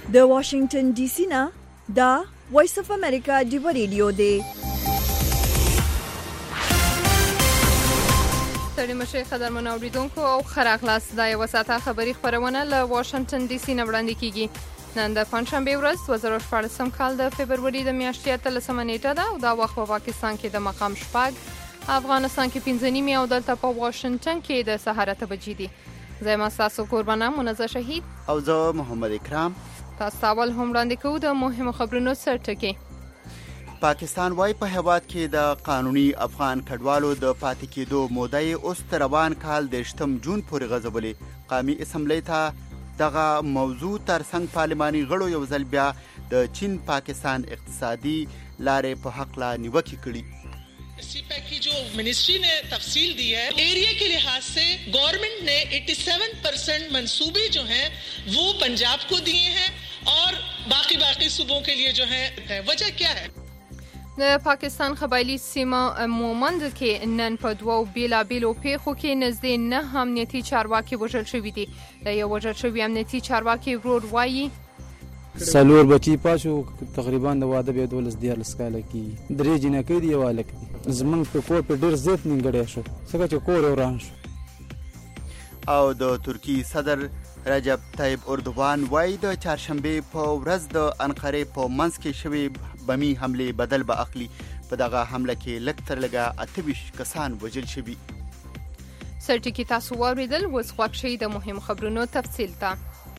د واشنگټن ډي سي نه دا وایس اف امریکا دی ریډیو دی. ستړي مشه قدرمن اوریدونکو او خراغلاس دا یو ساعته خبری خبرونه له واشنگټن ډي سي نه وړاندې کیږي. نن د پنځشنبه ورځ 2014 کال د فبرवरी د میاشتې 13 نیټه ده او دا وخت په پاکستان کې د مقام شپږ، افغانستان کې 5 نیمه او دلته په واشنگټن کې د سهار 8 بجې دي. زه ما تاسو قربانه منزه شهید او زه محمد اکرام. تاسو اول هم وړاندې کوو د مهمو خبرونو سرټکی. پاکستان وايي په هیواد کې د قانوني افغان کډوالو د پاتې کېدو موده یې اوس تر روان کال د 8 جون پورې غځولې. قومي اسمبلی ته دغه موضوع ترڅنګ پارلماني غړو یو ځل بیا د چین پاکستان اقتصادي لارې په حق لا نیوکې کړي. सीपैक की जो मिनिस्ट्री ने तफसील दी है, एरिया के लिहाज से गवर्नमेंट ने 87% मंसूबे जो हैं वो पंजाब को दिए हैं और बाकी सूबों के लिए जो है वजह क्या है? د پاکستان قبایلی سیمه مومند کې نن په دوو بیلابیلو پیښو کې نږدې 9 امنیتي چارواکي وژل شوي دي. د یو وژل شوي امنیتي چارواکي ورور وایي سلور بچی پاسو تقریبا د واده به 12 کاله کې درې جنکې دی یو الک دي. زمون په کور په ډیر زیات نیمګړی شو څنګه چې کور وران شو. او د ترکی صدر رجب طیب اردوغان وايي د چهارشنبه په ورځ د انقره په منځ کې شوی بمی حمله بدل به اخلي. په دغه حمله کې لږ تر لږه 28 کسان وژل شوي. سرټکی تاسو واوریدل. اوس خوښ شئ د مهمو خبرونو تفصیل ته.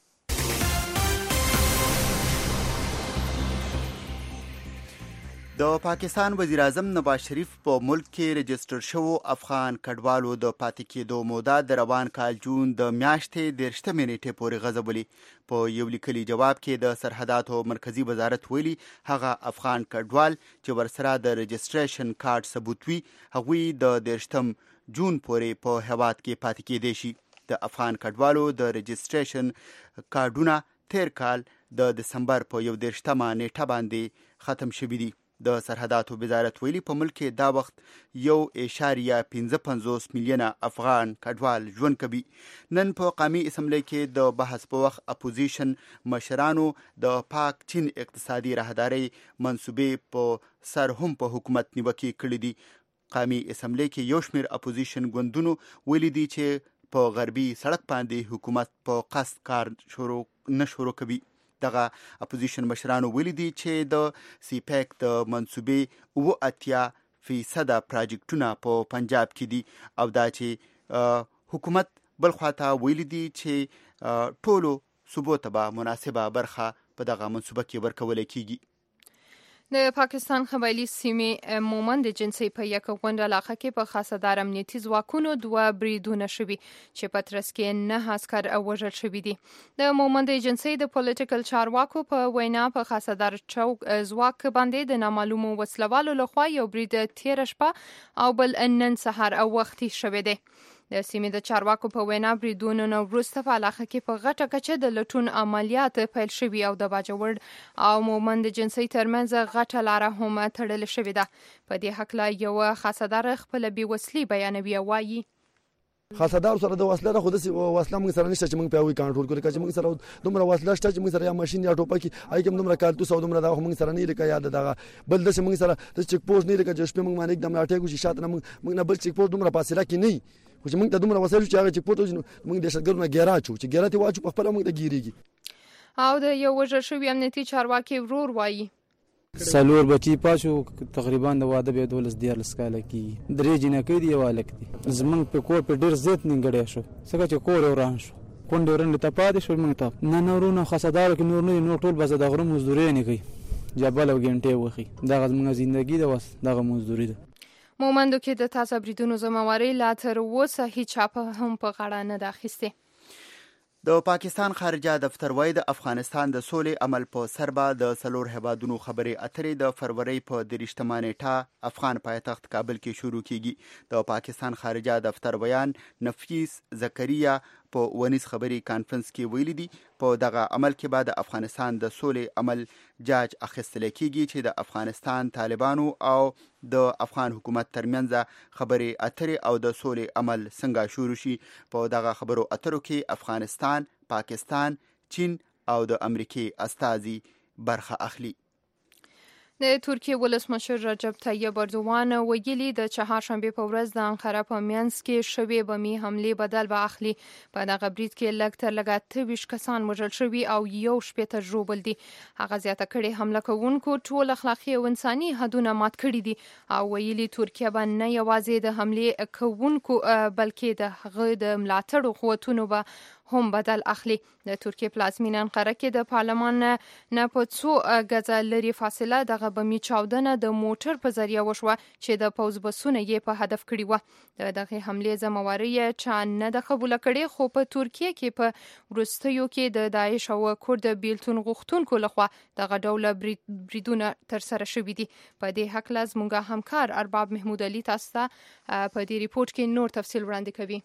د پاکستان وزیر اعظم نواز شریف په ملک کې رجسټر شوو افغان کډوالو د پاتې کېدو موده د روان کال جون د میاشتې 13 نیټې پورې غځولې. په یو لیکلي جواب کې د سرحداتو مرکزی وزارت ویلي هغه افغان کډوال چې ورسره د رجسټریشن کارت ثبوت وي هغوی د 13 جون پورې په هیواد کې پاتې کېدای شي. د افغان کډوالو د رجسټریشن کارډونه تیر کال د دسمبر په 11 نیټه باندې ختم شوي دي. د سرحداتو وزارت ویلي په ملک کې دا وخت 1.55 میلیونه افغان کډوال ژوند کوي. نن په قومي اسمبلی کې د بحث په وخت اپوزیشن مشرانو د پاک چین اقتصادي راهداري منصوبې په سر هم په حکومت نیوکې کړې دي. قومي اسمبلی کې یو شمېر اپوزیشن ګوندونو ویلي دي چې په غربي سړک باندې حکومت په قصد کار شروع کوي. دغه اپوزیشن مشرانو ویلي دي چې د سیپیک د منصوبې 80% پراجیکټونه په پنجاب کې دي او دا چې حکومت بل خواته ویلي دي چې ټولو صوبو ته به مناسبه برخه په دغه منصوبه کې ورکول کیږي. د پاکستان قبایلی سیمې مومند جنسي په یک غونډه علاقه کې په خاصدار امنیتي ځواکونو 2 بریدونه شوي چې په ترڅ کې 9 عسكر وژل شوي دي. د مومند جنسي د پولیټیکل چارواکو په وینا په خاصدار چوک ځواک باندې د نامعلومو وسلوالو لخوا یو برید تیر شپه او بل نن سهار او وختي شوی دی. د سیمې د چارواکو په وینا بریدونو نو وروسته په علاقه کې په غټه کچه د لټون عملیات پیل شوي او د باجوړ او مومند جنسي ترمنځ غټه لاره هم تړل شوې ده. په دې حق لا یو خاصدار خپل بي وسلي بیانوي وایي خاصدار سره د وسله نه خود سي وسله موږ سره نشته چې موږ په وی کنټرول کړو چې موږ سره دومره وسله شته چې موږ سره یا ماشين یا ټوپک اې کوم دومره کارتوس او دومره دا موږ سره نه لکه یاد دغه بل د موږ سره د چک پوسټ نه لکه چې شپه موږ باندې एकदम اٹیک وشي شاته موږ نه بل چک پوسټ دومره فاصله کې نه خو چې موږ ته دومره وسایل چې هغه چک پوسټ موږ د شګرونه ګیرا چو چې ګیرا ته واچو په خپل موږ ته ګیریږي. او د یو وژل شوی امنیتي چارواکي ورور وایي سلور بچی پاسو تقریبا د واده به 12 کاله کې درې جنکې دی یو الک دي. زمون په کور په ډیر زیات نیمګړی شو څنګه چې کور وران شو کونډه ورن ته پاتې شو. موږ ته نه نورونه خاصدار کې نور ټول بس د غره مزدوري نه کوي جبل او ګنټه وخی دغه زموږ ژوندۍ ده وس دغه مزدوري ده. مومندو کې د تازه بریدونو ذمہواری لا تر اوسه هیڅ هم په غاړه نه ده اخیسته. د پاکستان خارجه دفتر وايي د افغانستان د سولې عمل په سربا د سلور هیوادونو خبرې اترې د فروری په 23 نیټه افغان پایتخت کابل کې شروع کیږي. د پاکستان خارجه دفتر بیان نفیس زکریا په ونیس خبري کانفرنس کې ویلي دي په دغه عمل کې بعد افغانستان د سولې عمل جاج اخیستل کیږي چې د افغانستان طالبانو او د افغان حکومت ترمنځ خبرې اترې او د سولې عمل څنګه شروع شي. په دغه خبرو اترو کې افغانستان، پاکستان، چین او د امریکای استازي برخه اخلي. د ترکیه ولسمشر رجب طیب اردوغان ویلي د چهارشنبه په ورځ د انقره په منځ کې شوې بمي حملې بدل به اخلي. په دغه برید کې لږ تر لږه 23 کسان وژل شوي او 1 ژوبل دي. هغه زیاته کړې حمله کوونکو ټول اخلاقي او انساني حدونه مات کړي دي او ویلي ترکیه به نه یوازې د حملې کوونکو بلکې د هغه د ملاتړو قوتونو به هم بدل اخلي. د ترکیه پلازمینه انقره کې د پارلمان نه په 2 غزه لري فاصله دغه بمي چاودنه د موټر په ذریعه وشوه چې د پوز بسونه یې په هدف کړی و. دغه حملې ذمہواری چا نه د قبول کړي خو په ترکیه کې په ورستیو کې د داعش او کورد بیلتون غوښتونکو لخوا دغه ډول بریدونه تر سره شوي دي. په دې حق لازمږه همکار ارباب محمود علي تاسو ته په دې ریپورت کې نور تفصیل وړاندې کوي.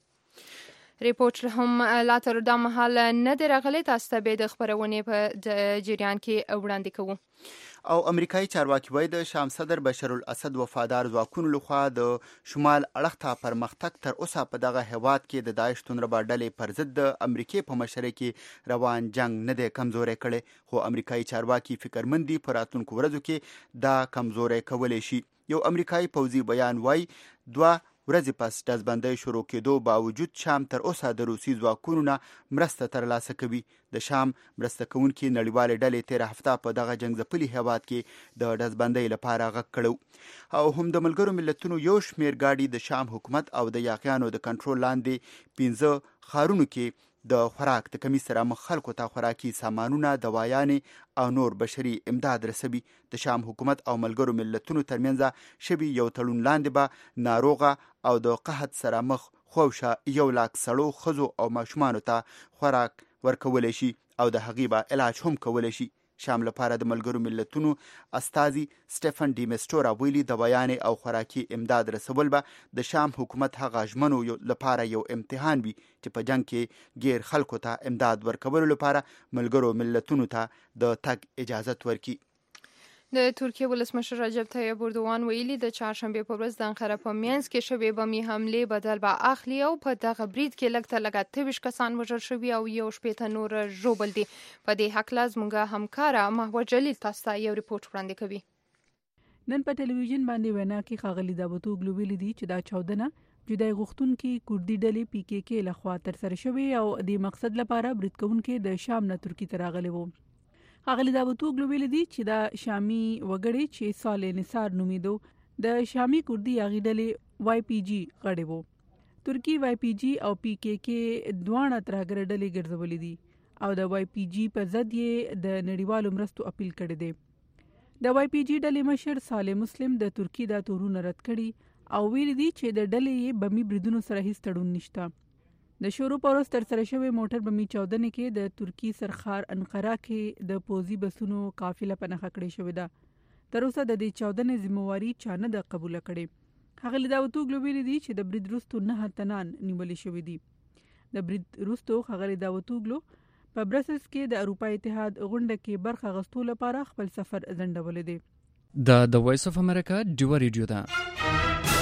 ریپورت هم لا تر دا مهال نه دی راغلی، تاسو ته به د خبرونې په جریان کې وړاندې کوو. او امریکایي چارواکي وایي د شام صدر بشار الاسد وفادار ځواکونو لخوا د شمال اړخ ته پرمختګ تر اوسه په دغه هیواد کې د داعش توندربا ډلې پر ضد د امریکای په مشرۍ کې روان جنگ نه دی کمزوری کړی، خو امریکایي چارواکي فکرمند دي په راتلونکو ورځو کې دا کمزوری کولی شي. یو امریکایي پوځي بیان وایي 2 ورځې پس ډزبندۍ شروع کېدو باوجود شام تر اوسه د روسي ځواکونو نه مرسته ترلاسه کوي. د شام مرسته کوونکي نړیوالې ډلې تېره هفته په دغه جنګ ځپلي هیواد کې د ډزبندۍ لپاره غږ کړو او هم د ملګرو ملتونو یو شمېر ګاډي د شام حکومت او د یاغیانو د کنټرول لاندې 15 ښارونو کې د خوراک د کمی سره مخ خلکو ته خوراکي سامانونه، دوايانې او نور بشري امداد رسوي. د شام حکومت او ملګرو ملتونو ترمنځ شبي یو تړون لاندې به ناروغه او د قحط سره مخ خوشه 1 لاک سړو ښځو او ماشومانو ته خوراک ورکولی شي او د هغې به علاج هم کولی شي. شام لپاره د ملګرو ملتونو استازي سټيفن ډي میسټورا ویلي دوايانې او خوراکي امداد رسول به د شام حکومت هغه ژمنو لپاره یو امتحان وي چې په جنگ کې غیر خلکو ته امداد ورکولو لپاره ملګرو ملتونو ته د تګ اجازت ورکړي. د ترکیه ولسمشر رجب طیب اردوغان ویلي د چهارشنبه په ورځ د انقره په منځ کې شوې بمي حملې بدل به اخلي او په دغه برید کې لږ تر لږه 23 کسان وژل شوي او 1 نور ژوبل دي. په دې حق لازمږه همکاره محو جلیل تاسو ته یو ریپورت وړاندې کوي. نن په ټلویزیون باندې وینا کې ښاغلي داوطوغلو ویلي دي چې دا چاودنه جدای غوښتونکي کوردي ډلې PKK لخوا ترسره شوې او د مقصد لپاره برید کوونکي د شام نه ترکیه ته راغلي وو. ښاغلي داوطوغلو ویلي دي چې دا شامي وګړي چې صالح نثار نومیدو د شامي کوردي یاغي ډلې YPG غړي وو. ترکی YPG او PKK دواړه ترهګر ډلې ګرځولې دي او د YPG په ضد یې د نړیوالو مرستو اپیل کړی دی. د YPG ډلې مشر صالح مسلم د ترکی دا تورونه رد کړي او ویلي دي چې د ډلې بمي بریدونو سره هیڅ تړون نشته. د شروع پروس تر سره شوی موټر بمي چاودنې کې د ترکی سرخار انقره کې د پوزي بسونو قافله په نښه کړې شوې ده. تر اوسه د دې چاودنې ذمہواری چا نه ده قبول کړې. ښاغلي داوطوغلو ویلي دي چې د برید وروسته 9 تنان نیولې شوي دي. د برید وروسته ښاغلي داوطوغلو په برسلز کې د اروپا اتحاد غونډه کې برخه اخیستو لپاره خپل سفر ځنډولی دی. د وایس اف امریکا ډیو ریډیو ده.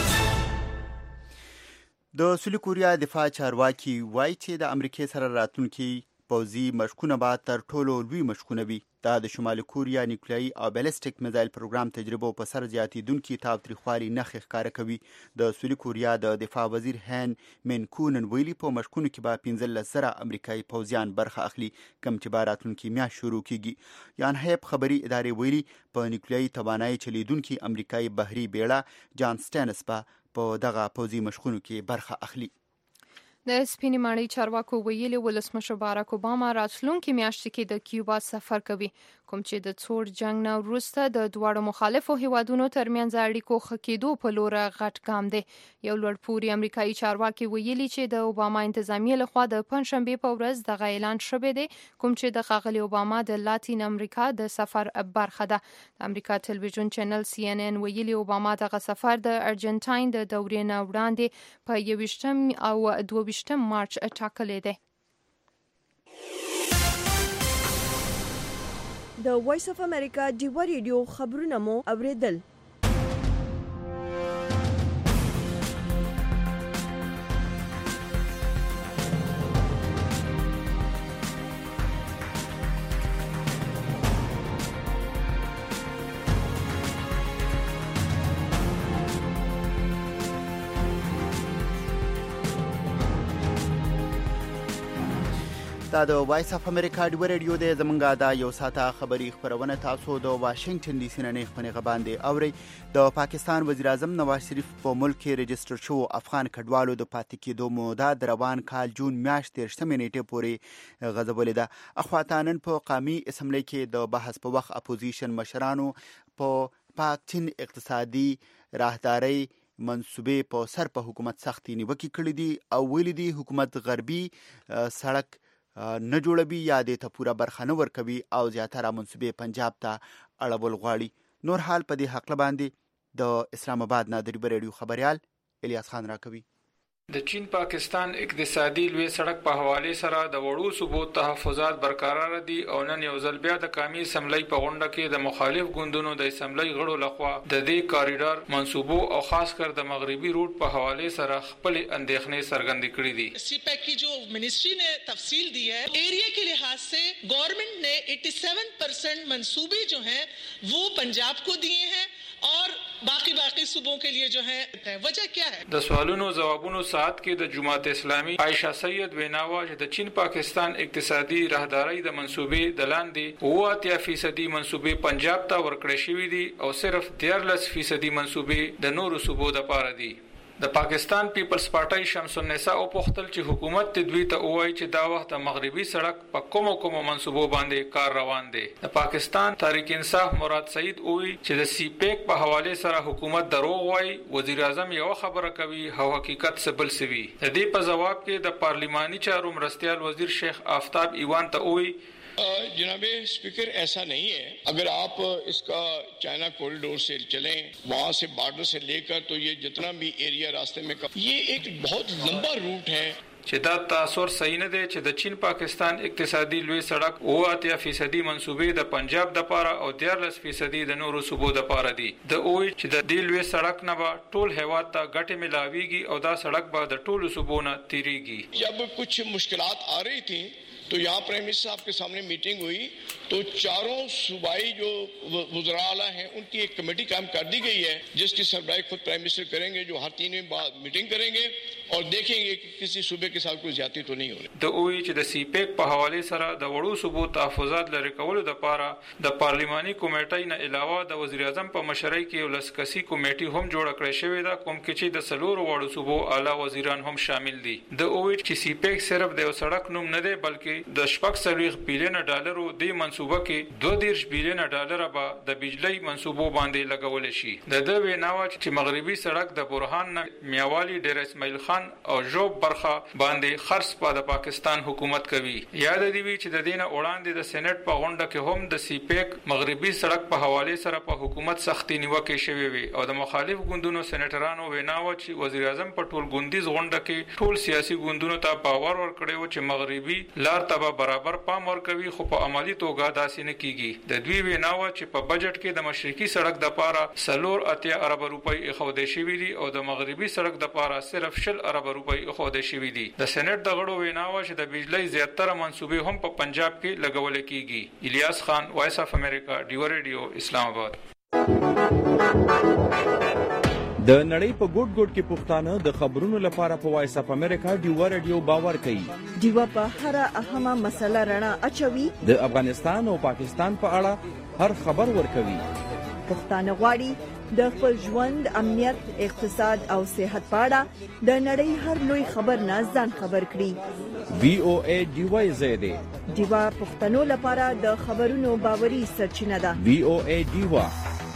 د سویل کوریا دفاع چارواکي وایي چې د امریکای سره راتلونکي پوځي مشقونه به تر ټولو لوی مشقونه وي. دا د شمالي کوریا نیوکلیایي او بیلسټیک میزایل پروګرام تجربو په سر زیاتېدونکي تاوتریخوالي نښې ښکاره کوي. د سویل کوریا د دفاع وزیر هین مینکونن ویلي په مشقونو کې به 15,000 امریکایي پوځیان برخه اخلي، کوم چې به راتلونکي میاشت شروع کیږي. یانهیب خبري ادارې ویلي په نیوکلیایي توانایي چلیدونکي امریکایي بحري بیړه جان سټینس په دغه پوځي مشقونو کې برخه اخلي. د سپینې ماڼۍ چارواکو ویلي ولسمشر باراک اوباما راتلونکي میاشت کې د کیوبا سفر کوي، کوم چې د څور جنگ نه وروسته د دواړو مخالفو هیوادونو ترمنځ اړیکو ښه کېدو په لور غټ ګام دی. یو لوړپوړي امریکایي چارواکي ویلي چې د اوباما انتظامیه لخوا د پنځشنبې په ورځ دغه اعلان شوی دی، کوم چې د ښاغلي اوباما د لاتین امریکا د سفر برخه ده. د امریکا ټلویزیون چینل CNN ویلي اوباما دغه سفر د ارجنټاین د دورې نه وړاندې په 21 او 22 مارچ ټاکلی دی. د وایس اف امریکا ډیو ریډیو خبرونه مو اوریدل. دا د وایس اف امریکا ډیو ریډیو د زمونږه دا یو ساته خبری خبرونه تاسو د واشنگټن ډي سي نه خبرونه باندې اوري. د پاکستان وزیر اعظم نواز شریف په ملک کې رجستر شو افغان کډوالو د پاتې کېدو موده د روان کال جون میاشتې 13 نیټې پورې غځولې ده. اخواتانن په قومي اسمبلی کې د بحث په وخت اپوزیشن مشرانو په پاک چین اقتصادي راهداري منصوبې په سر په حکومت سختي نیوکې کړې دي او ویلي دي حکومت غربي سړک نه جوړوي یا د ته پوره برخه نه ورکوي او زیاتره منصوبې پنجاب ته اړول غواړي. نور حال په دې حق باندې د اسلام آباد نه د ریډیو خبريال الیاس خان راکوي. د چین پاکستان اقتصادي لوی سړک په حواله سره د وړو صوبو تحفظات برقرار دي او نن یو ځل بیا د قومي اسمبلی په غونډه کې د مخالف ګوندونو د اسمبلی غړو لخوا د دې کاریډور منصوبو او خاص کر د مغربي روټ په حواله سره خپل اندېښنې څرګندې کړې دي. सीपैक की जो मिनिस्ट्री ने तफसील दी है, एरिया के लिहाज से गवर्नमेंट ने 87% मंसूबे जो हैं वो पंजाब को दिए हैं और बाकी सूबों के लिए जो है वजह क्या है. د سوالونو جوابونو ساعت کې د جماعت اسلامي عائشہ سید ویناوا چې د چین پاکستان اقتصادي راهداري د منصوبې د لاندې 80% منصوبې پنجاب ته ورکړې شوې دي او صرف 13% منصوبې د نورو صوبو لپاره دي. د پاکستان پیپلز پارټي شمس النساء او پختل چې حکومت تدوی ته وایي چې دا وخت مغربي سړک په کومو منصوبو باندې کار روان دي. د پاکستان تحریک انصاف مراد سعید وایي چې د سی پیک په حواله سره حکومت دروغ وایي. وزیر اعظم یو خبره کوي او حقیقت څه بل سوي. د دې په جواب کې د پارلیماني چارو مرستیال وزیر شیخ آفتاب ایوان ته وایي जनाबे स्पीकर ऐसा नहीं है. अगर आप इसका चाइना कॉरिडोर से चलें, वहाँ से बॉर्डर से लेकर तो ये जितना भी एरिया रास्ते में ये एक बहुत लंबा रूट है. چې دا تاثر صحیح نه دی چې د چین پاکستان اقتصادي لوی سړک 80% منصوبې د پنجاب د پاره او 13% د نورو صوبو د پاره دي. د اوی چې د دې لوی سړک نه به ټول هیواد ته ګټه ملاويږي او دا سړک به د ټولو صوبو نه تیریږي. जब कुछ मुश्किलात आ रही थी तो यहाँ प्राइम मिनिस्टर साहब के सामने मीटिंग हुई तो चारों सूबाई जो वज़रा आला हैं उनकी एक कमेटी कायम कर दी गई है जिसकी सरबराही खुद प्राइम मिनिस्टर करेंगे, जो हर 3 दिन बाद मीटिंग करेंगे और देखेंगे कि किसी सूबे के साथ कोई ज्यादती तो नहीं हो रही. د اوی چې د سی پیک په حواله سره د وړو صوبو تحفظات لري کولو د پاره د پارلیماني کمیټې نه علاوه د وزیر اعظم په مشرۍ کې یو لسکسي کمیټه هم جوړ کړې شوې ده کوم کې چې د سلور وړو صوبو اعلی وزیران هم شامل دي. د اوی چې سی پیک صرف د سړک نوم نه دی بلکې د $40 بلین ډالرو د منصوبه کې 22 بلین ډالر به د بجلی منصوبو باندې لګول شي. د ویناوا چې مغربي سړک د برهان میاوالی ډیر اسماعیل خان او جوب برخه باندې خرڅ په د پاکستان حکومت کوي. یاد دی چې د دینه وړاندې د سېنات په غونډه کې هم د سی پیک مغربي سړک په حواله سره په حکومت سختي نیوکې شوې وي او د مخالف ګوندونو سېناترانو ویناوا چې وزیر اعظم په ټول ګوندیز غونډه کې ټول سیاسي ګوندونو ته باور ورکړی و چې مغربي لار ته برابر پام ورکوي خو په عملی توګه داسې نه کیږي. د دوی ویناوا چې په بجټ کې د مشرقي سړک د پاره 4 ارب روپۍ اخوده شوي دي او د مغربي سړک د پاره صرف 10 ارب روپۍ اخوده شوي دي. د سېنات د غړو ویناوا چې د بجلی زیاتره منصوبې هم په پنجاب کې لګول کیږي. الیاس خان، وایس اف امریکا، ډیو ریډیو، اسلام آباد. د نړۍ په ګوټ ګوټ کې پښتانه د خبرونو لپاره په وایس اف امریکا ډیو ریډیو باور کوي. ډیو په هر اهمه مسله رڼا اچوي. د افغانستان او پاکستان په اړه هر خبر ورکوي. پښتانه غواړي د خپل ژوند، امنیت، اقتصاد او صحت په اړه د نړۍ هر لوی خبر نه ځان خبر کړي. VOA ډیو زیاده ډیو پښتنو لپاره د خبرونو باوري سرچینه ده. VOA ډیو.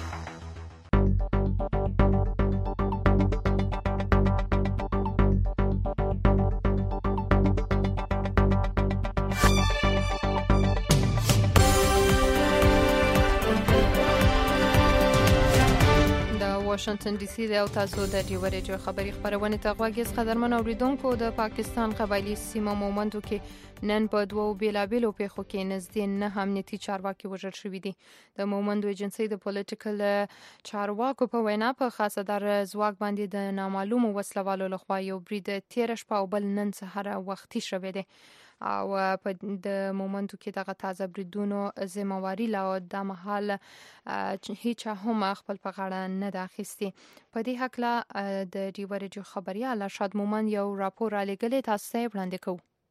واشنگټن ډي سي او تاسو د ډیو ریډیو خبري خبرونه ته غواګیس قدرمن اوریدونکو. د پاکستان قبایلی سیمه مومندو کې نن په دوو بیلابیلو پیښو کې نږدې 9 امنیتي چارواکي وژل شوي دي. د مومندو ایجنسي د پولیټیکل چارواکو په وینا په خاصدار ځواک باندې د نامعلومو وسلوالو لخوا یو برید 13 شپه او بل نن سهار وختي شوی دی او په د مومندو کې دغه تازه بریدونو ذمہواری لا د محل هیڅ هم خپل په غاړه نه ده اخیستې. په دې حق د ډیو ریډیو خبريال شاد مومند یو راپور را لګلې تاسو ته وړاندې کوو.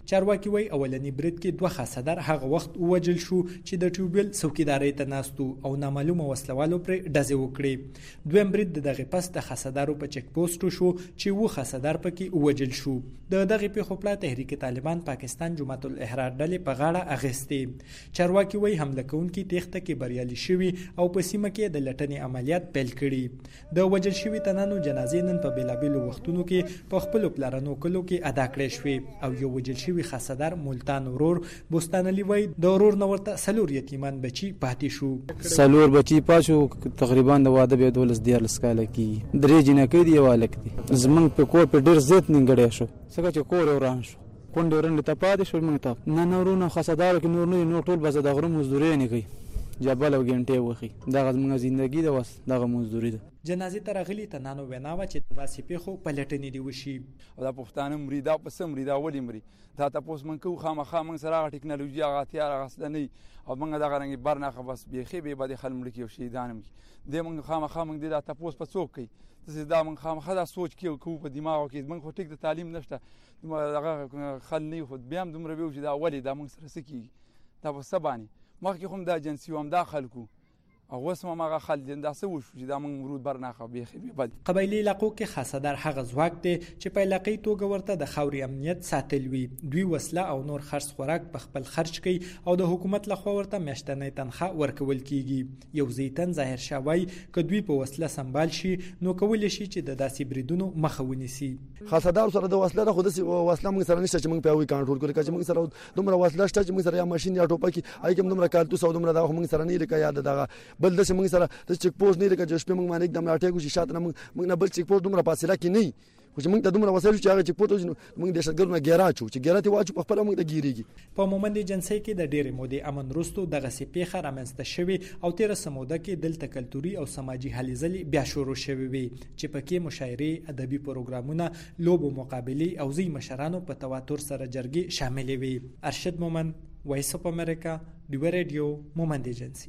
چارواکي وایي اولنی برید کې 2 خاصدار هغه وخت ووجل شو چې د ټیوبویل څوکیدارۍ ته ناستو او نامعلومه وسلوالو پرې ډزې وکړې. دویم برید د دغې پس د خاصدارو په چک پوسټو شو چې 2 خاصدار پکې ووجل شو. د دغې پیښو پله تحریک طالبان پاکستان جماعت الاحرار ډلې په غاړه اخیستې. چارواکي وایي حمله کوونکي تېښته کې بریالي شوي او په سیمه کې د لټنې عملیات پیل کړي. د وجل شوي تنانو جنازې نن په بېلابېلو وختونو کې په خپلو پلرنو کلو کې ادا کړې شوې او یو وجل شوي خاصدار ملتان ورور بوستان علي وایي د ورور نه ورته 4 یتیمان بچي پاتې شو. 4 بچي پاتې تقریبا د واده به 12 کاله کې 3 جنکۍ دي یو هلک دی. زمونږ په کور په ډېر زیات نیمګړی شو ځکه چې کور یې وران شو. کونډې ورنډې ته پاتې شول. موږ ته نه نورونه خاصدارو کې نور نه دي، نور ټول به د غره مزدورۍ نه کوي، جبل او ګنټې وخی. دغه زموږ زندگی ده، وس دغه مزدوري ده. جنازې ته راغلي تنانو وینا وه چې د داسې پیښو په لټنې دې وشي. او دا پښتانه مري، دا په څه مري، دا ولې مري؟ دا تپوس من کوو خامخا موږ سره هغه ټکنالوژي هغه هتیار هغه اصله نه وي او موږ دغه رنګې برناخه بس بیخي بې بادې خل مړه کړي او شهیدان هم کړي. دې موږ خامخا موږ دې دا تپوس په څوک کوي؟ داسې دا موږ خامخا دا سوچ کوو په دماغو کې. موږ خو ټیک د تعلیم نشته، دغه خل نه وي، خو بیا هم دومره ویو چې دا ولې دا موږ سره څه کېږي؟ دا په څه باندې؟ مخکې خو هم دا جنسي و، هم دا خلکو او اوس هم هغه خل دي. دا څه وشو چې دا موږ مرود برناخه بیخي بې بد. قبایلي علاقو کې خاصدار هغه ځواک دی چې په علاقې توګه ورته د خاورې امنیت ساتل وي. دوی وسله او نور خرڅ خوراک په خپل خرچ کوي او د حکومت لخوا ورته میاشتنۍ تنخواه ورکول کیږي. یو زیتن ظاهر شاه وایي که دوی په وسله سنبال شي نو کولی شي چې د داسې بریدونو مخه ونیسي. خاصدار سره د وسله نه خو داسې وسله موږ سره نشته چې موږ په هغوی کنټرول کړو. که چې موږ سره دومره وسله شته چې موږ سره یا ماشین یا ټوپک هغې کې هم دومره کارتوس او دومره دغه خو موږ سره نه وي لکه یا دغه بل داسې موږ سره د چک پوسټ نه لکه چې شپې موږ باندې एकदम راټیږو چې شاته موږ نه بل چک پوسټ دومره فاصله کې نه وي، خو چې موږ ته دومره وسایل چې هغه چک پوسټ موږ دهشتګردونه ګیرا چو چې ګیرا ته واچو په خپله موږ ته ګیرېږي. په مومند جنسۍ کې د ډېرې مودې امن وروستو دغسې پیښه رامنځته شوې او تېره څه موده کې دلته کلتوري او سماجي هلې ځلې بیا شروع شوې وې چې پکې مشاعرې، ادبي پروګرامونه، لوبو مقابلې او ځینې مشرانو په تواتر سره جرګې شاملې وې. ارشد مومند، وایس اف امریکا، ډیوه ریډیو، مومند جنسۍ.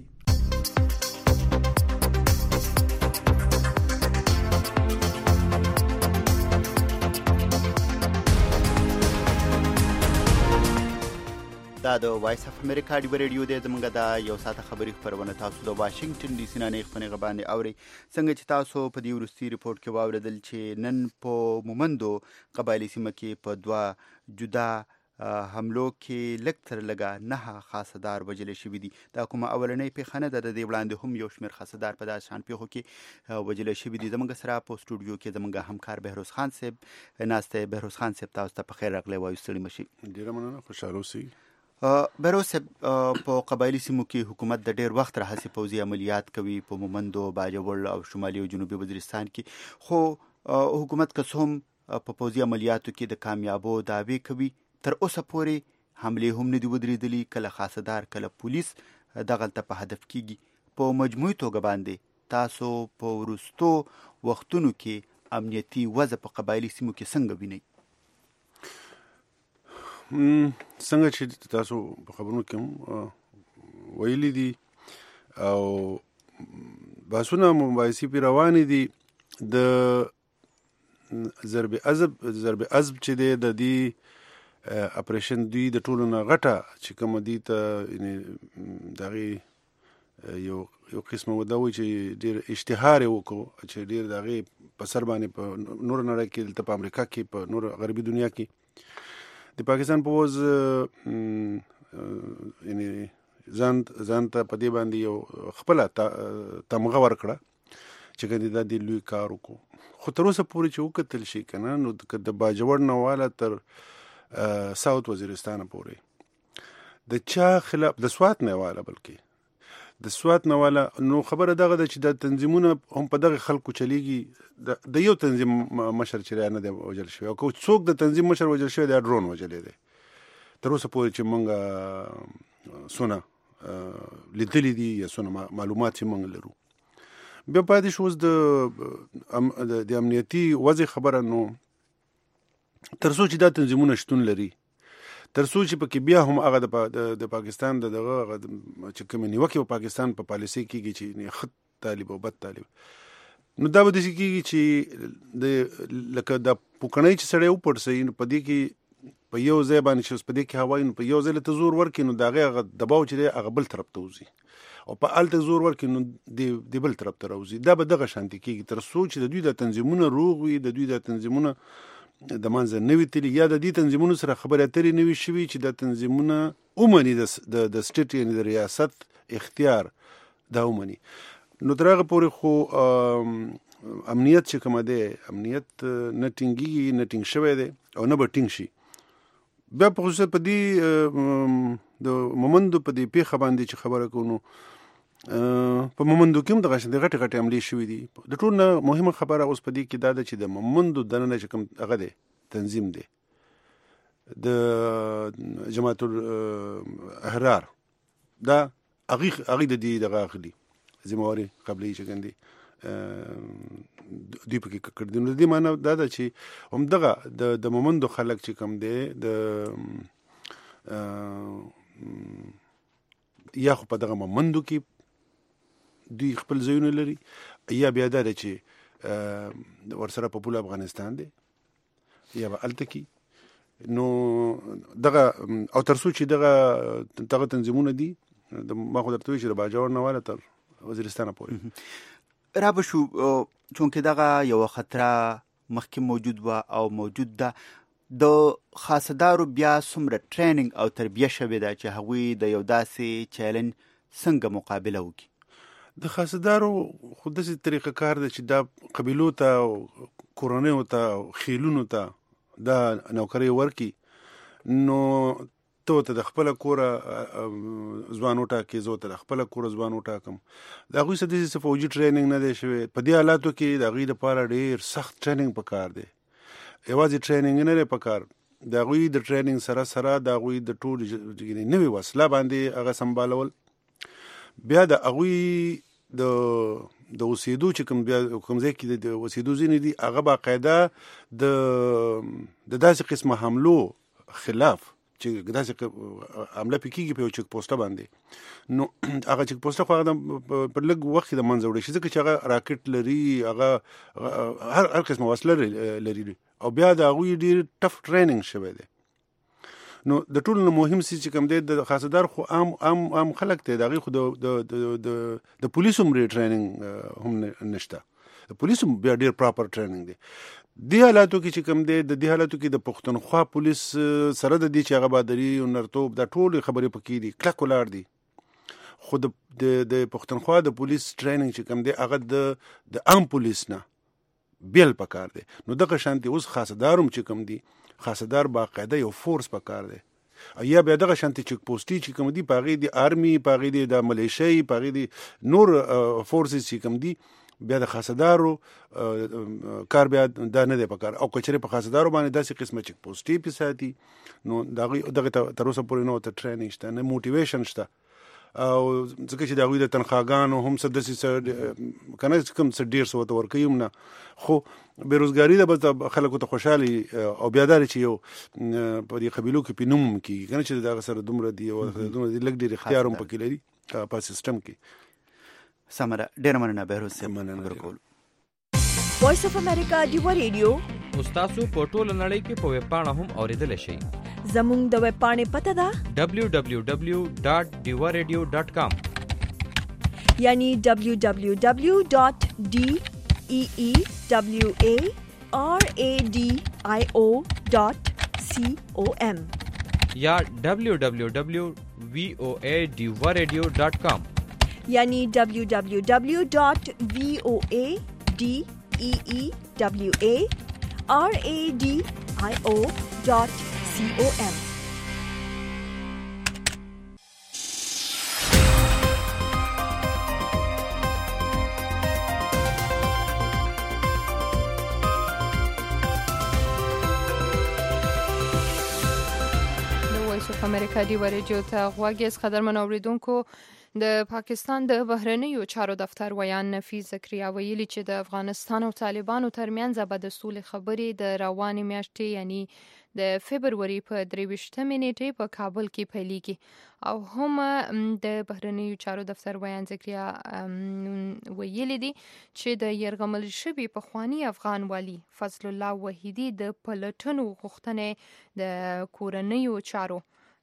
دا د وایس اف امریکا ډیوه ریډیو دی. زموږ د یو ساعته خبري خپرونه تاسو د واشنگټن ډي سي نه خپرونه باندې اوري. څنګه چې تاسو په دې وروستي ریپورت کې واوریدل چې نن په مومندو قبایلي سیمه کې په 2 جدا حملو کې لږ تر لږه 9 خاصدار وژل شوي دي. دا کومه اولنۍ پیښه نه ده، د دې وړاندې هم یو شمېر خاصدار په داسې شان پیښو کې وژل شوي دي. زموږ سره په سټوډیو کې زموږ همکار بهروز خان صاحب ناست دی. بهروز خان صاحب تاسو ته په خیر راغلی وایو، ستړي مشي. ډېره مننه، خوشحاله اوسئ. بهروز صاحب، په قبایلي سیمو کې حکومت د ډېر وخت راهیسې پوځي عملیات کوي په مومندو، باجوړ او شمالي او جنوبي وزیرستان کې، خو حکومت که څه هم په پوځي عملیاتو کې د کامیابو دعوې کوي، تر اوسه پورې حملې هم نه دي ودرېدلي. کله خاصدار کله پولیس دغلته په هدف کېږي. په مجموعي توګه باندې تاسو په وروستو وختونو کې امنیتي وضع په قبایلي سیمو کې څنګه وینئ؟ څنګه چې تاسو په خبرونو کې هم ویلي دي او بحثونه مباحثې پرې روانې دي. د ضرب عضب چې دی د دې اپریشن دوی د ټولو نه غټه چې کومه دي ته د هغې یو قسمه وده وي چې ډېر اشتهار یې وکړو چې ډېر د هغې په سر باندې په نور نړۍ کې دلته په امریکا کې په نور غربي دنیا کې د پاکستان پوځ یعنی ځان ته په دې باندې یو خپله تمغه ورکړه چې کنه دا د لوی کار وکړو. خو تر اوسه پورې چې وکتل شي کنه نو د باجوړ نه والا تر ساوث وزیرستان پورې د چا خلاف د سوات نه والا بلکې د سوات نه والا نو خبره دغه ده چې د تنظیمونه هم په دغه خلکو چلیږي. د یو تنظیم مشر چې نه دی وژل شوی او که څوک د تنظیم مشر وژل شوی دی ډرون وژلی دی. تر اوسه پورې چې موږ څونه لیدلي دي یا څونه معلومات چې موږ لرو. بیا پاتې شو اوس د امنیتي وضع خبره. نو تر څو چې دا تنظیمونه شتون لري، تر څو چې پکې بیا هم هغه د پاکستان دغه چې کومې نیوکې په پاکستان په پالیسۍ کېږي چې ښه طالب او بد طالب، نو دا به داسې کېږي چې لکه دا پوکڼۍ چې سړی وپړسوي نو په دې کې په یو ځای باندې چې په دې کې هوا نو په یو ځای ته زور ورکړي نو د هغه دباو چې دی هغه بل طرف ته وځي او په هلته زور ورکړي نو د بل طرف ته راوځي. دا به دغه شانتي کېږي تر څو چې د دوی د تنظیمونه روغ وي، د دوی د تنظیمونه د منځه نه وي تللي، یا د دې تنظیمونو سره خبرې اترې نه وي شوي چې دا تنظیمونه ومني د سټیټ یعنې د ریاست اختیار دا ومني. نو تر هغه پورې خو امنیت چې کومه دی، امنیت نه ټینګېږي، نه ټینګ شوی دی او نه به ټینګ شي. بیا په خصوص په دې د مومندو په دې پیښه باندې چې خبره کوو نو په مومندو کې هم دغه شان غټې غټې حملې شوي دي. د ټول نه مهمه خبره اوس په دې کې دا ده چې د مومندو دننه چې کوم هغه دی تنظیم دی د جماعت الاحرار، دا هغې د دې دغه اخلي ذمواري قبلي چې کوم دي دوی پکې کړي دي. نو د دې معنی دا ده چې همدغه د مومندو خلک چې کوم دی د یا خو په دغه مومندو کې دوی خپل ځایونه لري، یا بیا دا ده چې ورسره په پول افغانستان دی یا به هلته کې. نو دغه او تر څو چې دغه تنظیمونه دي ما خو درته وایي چې د باجوړ نه واله تر وزیرستانه پورې را به شو چونکې دغه یوه خطره مخکې موجود وه او موجود ده. د خاصدارو بیا څومره ټریننګ او تربیه شوې ده چې هغوی د یو داسې چیلنج څنګه مقابله وکړي؟ د خاصدارو خو داسې طریقه کار ده چې دا قبیلو ته او کورنیو ته او خیلونو ته دا نوکرۍ ورکړي. نو ته د خپله کوره ځوان وټاکې، زه ته د خپله کوره ځوان وټاکم. د هغوی څه داسې فوجي ټریننګ نه دی شوی. په دې حالاتو کې د هغوی دپاره ډېر سخت ټریننګ پکار دی. یوازې ټریننګ نه دی پکار، د هغوی د ټریننګ سره سره د هغوی د ټول نوې وسله باندې هغه سمبالول. بیا د هغوی د اوسېدو چې کوم ځای کې د اوسېدو ځینې دي هغه باقاعده د داسې قسمه حملو خلاف چې داسې حمله پې کېږي په یو چک پوسټه باندې، نو هغه چک پوسټه خو هغه په لږ وخت کې د منځه وړی شي، ځکه چې هغه راکټ لري، هغه هر قسمه وسله لري او بیا د هغوی ډېر ټف ټریننګ شوی دی. نو د ټولو نه مهم څیز چې کوم دی د خاصدار خو عام خلک دی، د هغوی خو د پولیسو هم ټریننګ هم نشته، د پولیسو بیا ډېر پراپر ټریننګ دی. دې حالاتو کې چې کوم دی د دې حالاتو کې د پښتونخوا پولیس سره د دې چې هغه بهادري او نرتوب دا ټولې خبرې پکې دي، کلک ولاړ دي. خو د پښتونخوا د پولیس ټریننګ چې کوم دی هغه د عام پولیس نه بیل پکار دی. نو دغه شانتي اوس خاصدار هم چې کوم دی، خاصدار باقاعده یو فورس پکار دی، یا بیا دغه شانتي چک پوسټي چې کوم دي په هغې د آرمي، په هغې د ملیشۍ، په هغې د نور فورسز چې کوم دي، بیا د خاصدارو کار بیا دا نه دی پکار. او که چېرې په خاصدارو باندې داسې قسمه چک پوسټي پې ساتي نو د هغوی دغې تر اوسه پورې نه ورته ټریننګ شته، نه موټیویشن شته، او ځکه چې د هغوی د تنخواګانو هم څه داسې څه که نه کوم څه ډېر څه ورته ورکوي هم نه، خو بېروزګاري ده بس خلکو ته خوشحالي. او بیا دا چې یو په دې قبیلو کې پې نوم هم کېږي که نه چې د هغه سره دومره دي او دومره دي لږ ډېر اختیار هم پکې لري په سیسټم کې. سمه ده، ډېره مننه بهروز صاحب. وایس اف امریکا ډیوا ریډیو اوس تاسو په ټوله نړۍ کې په ویبپاڼه هم اورېدلی شئ. زموږ د ویبپاڼې پته ده www.diwaradio.com، یعنی www.deewaradio.com یا www.voadiwaradio.com، یعنی www.voadeewaradio.com. امریکا ډیوا ریډیو ته غوږ یاست. قدرمن اوریدونکو، د پاکستان د بهرنیو چارو دفتر ویان نفیس زکریا ویلي چې د افغانستان او طالبانو ترمنځ به د سولې خبرې د روانې میاشتې یعنی د فبرवरी په 23 نیټې په کابل کې پیلېږي او هم د بهرنیو چارو دفتر بیان ذکریا ویلي دي چې د يرغمل شوي پخوانی افغان والی فضل الله وحیدی د پلټنو غوښتنې د کورنیو چارو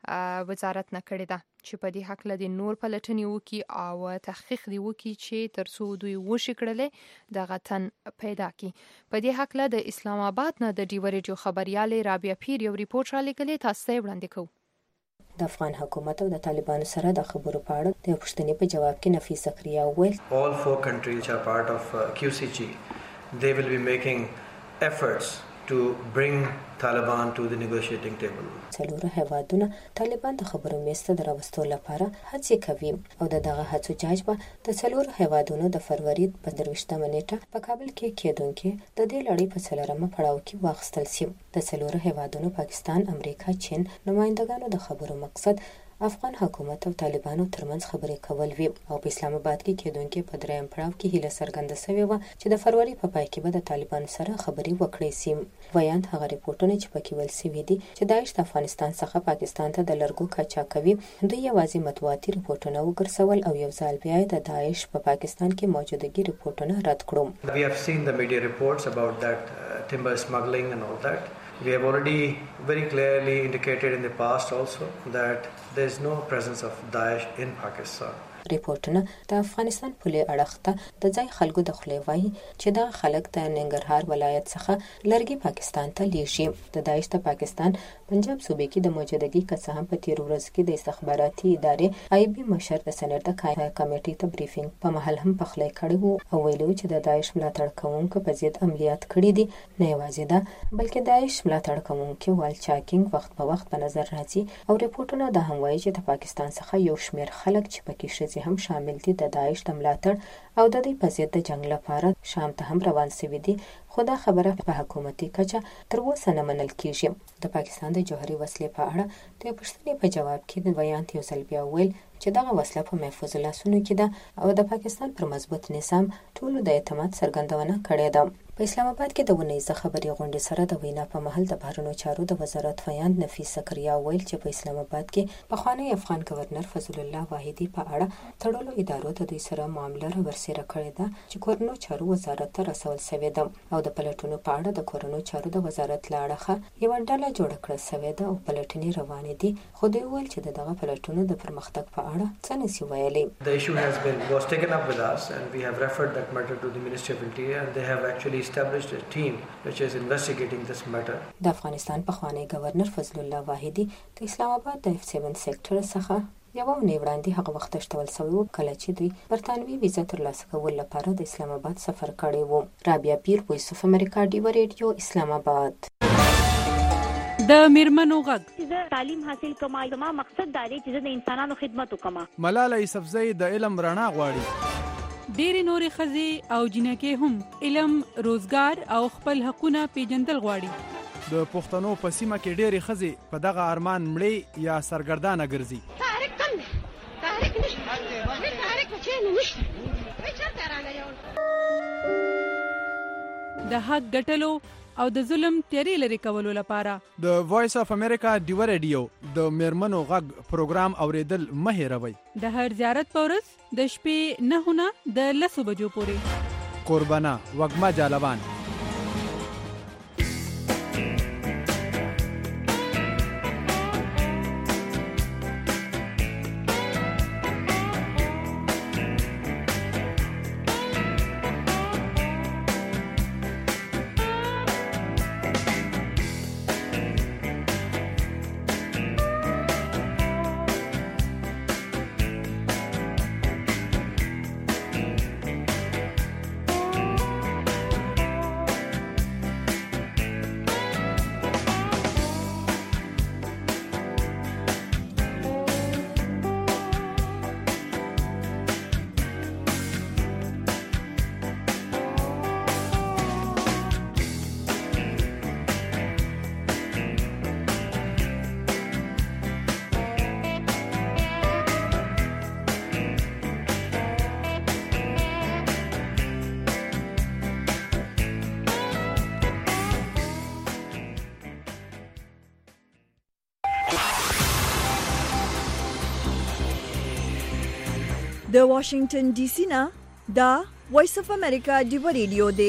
وزارت نه کړې ده چې په دې حق لدی نور پلټنې وکي او تحقیق دی وکي چې ترڅو دوی وشي کړلې د غتن پیدا کی. په دې حق له د اسلام آباد نه د ډیو ریډیو خبريالې رابعه پیر یو ریپورت را لیکلې تاسو ته وړاندې کوو. د افغان حکومت او د طالبانو سره د خبرو په اړه د پښتنې په جواب کې نفیس زکریا وویل all four countries are part of QCG. They will be making efforts to bring Taliban to the negotiating table. څلورو هیوادونو طالبان د خبرو میز ته راوستلو لپاره هڅې کوي او دغه هڅو جاج به د څلورو هیوادونو د فروری په 23 نیټه په کابل کې کېدونکې د دې لړۍ په څلورمه پړاو کې واخیستل شي. د څلورو هیوادونو پاکستان، امریکا، چین نمائندګانو د خبرو مقصد افغان حکومت او طالبانو ترمنځ خبرې کول وی او په اسلام آباد کې کېدونکې په دریم پړاو کې هیله څرګنده شوې و چې د فروری په پای کې به د طالبانو سره خبرې وکړي شي. ویان هغه ریپورتونه چې پکې ول شوي دي چې داعش د افغانستان څخه پاکستان ته د لرګو کاچا کوي دوی یوازې متواتر ریپورتونه وګرځول او یو ځل بیا د داعش په پاکستان کې موجودګي ریپورتونه رد کړو. We have seen the media reports about that timber smuggling and all that. We have already very clearly indicated in the past also that there is no presence of Daesh in Pakistan. ریپورتونه د افغانستان پولي اړخ ته د ځای خلکو د خلې وایي چې دا خلک د ننګرهار ولایت څخه لرګي پاکستان ته لیږي. د داعش د پاکستان پنجاب صوبې کې د موجودګي کڅه هم په تیر ورځ کې د استخباراتي ادارې آی بي مشر د سنټ د کمیټې ته بریفینګ په محل هم پخلی کړی وو او ویلو چې د داعش ملاتړ کوونکو په ضد عملیات کړي دي. نه یوازې دا بلکې داعش ملاتړ کوونکو وال چاکینګ وخت په وخت په نظر راځي او ریپورتونه دا هم وایي چې د پاکستان څخه یو شمېر خلک چې پکې هم شامل دي د داعش د ملاتړ او د دې په ضد د جنگ لپاره شام ته هم روان شوي دي. خو دا خبره په حکومتي کچه تر اوسه نه منل کیږي. د پاکستان د جوهري وسلې په اړه د پښتنې په جواب کې د بیان یو ځل بیا ویل چې دغه وسله په محفوظ لاسونو کې ده او د پاکستان پر مضبوط نظام ټولو د اعتماد څرګندونه کړې ده. په اسلام آباد کې د ونیزه خبري غونډې سره د وینا په محل د بهرنیو چارو د وزارت ویاند نفیس زکریا ویل چې په اسلام آباد کې پخوانی افغان گورنر فضل الله وحیدی په اړه تړلو ادارو ته دوی سره معامله ورسره کړې ده چې کورنیو چارو وزارت ته رسول شوې ده او د پلټونو په اړه د کورنیو چارو د وزارت لاړه یو ډله جوړ کړه شوې ده او پلټنې روانې دي. خو دوی ویل چې دغه پلټونو د پرمختګ په اړه څه نشي ویلي. The issue was taken up with us and we have referred that matter to the Ministry of Interior and they have actually established a team which is investigating this matter. د افغانستان پخوانی گورنر فضل الله وحیدی د اسلام آباد د F7 سېکټر څخه یو وړاندې هغه وخت اشتول شوی و کله چې دوی برتانوي ویزه ترلاسه کول لپاره د اسلام آباد سفر کړی وو. رابعه پیر، وایس اف امریکا، ډیو ریډیو، اسلام آباد. د میرمنو غږ زه تعلیم حاصل کوم، زما مقصد دا دی چې د انسانانو خدمت وکم. ملاله یوسفزۍ د علم رڼا غواړي. ډېری نورې ښځې او جنکې هم علم، روزګار او خپل حقونه پیژندل غواړي. د پښتنو په سیمه کې ډېری ښځې په دغه ارمان مړې یا سرګردانه ګرځي. د حق ګټلو او د ظلم تیری لري کولو لپاره د وایس اف امریکا ډیو ریډیو د میرمنو غږ پروګرام اوریدل مه هېروئ. د هر زیارت په ورځ د شپې 9 نه د 10 بجو پورې. قربانه وږمه جالبان. د واشنگټن ډي سي نه دا وایس اف امریکا ډیو ریډیو دی.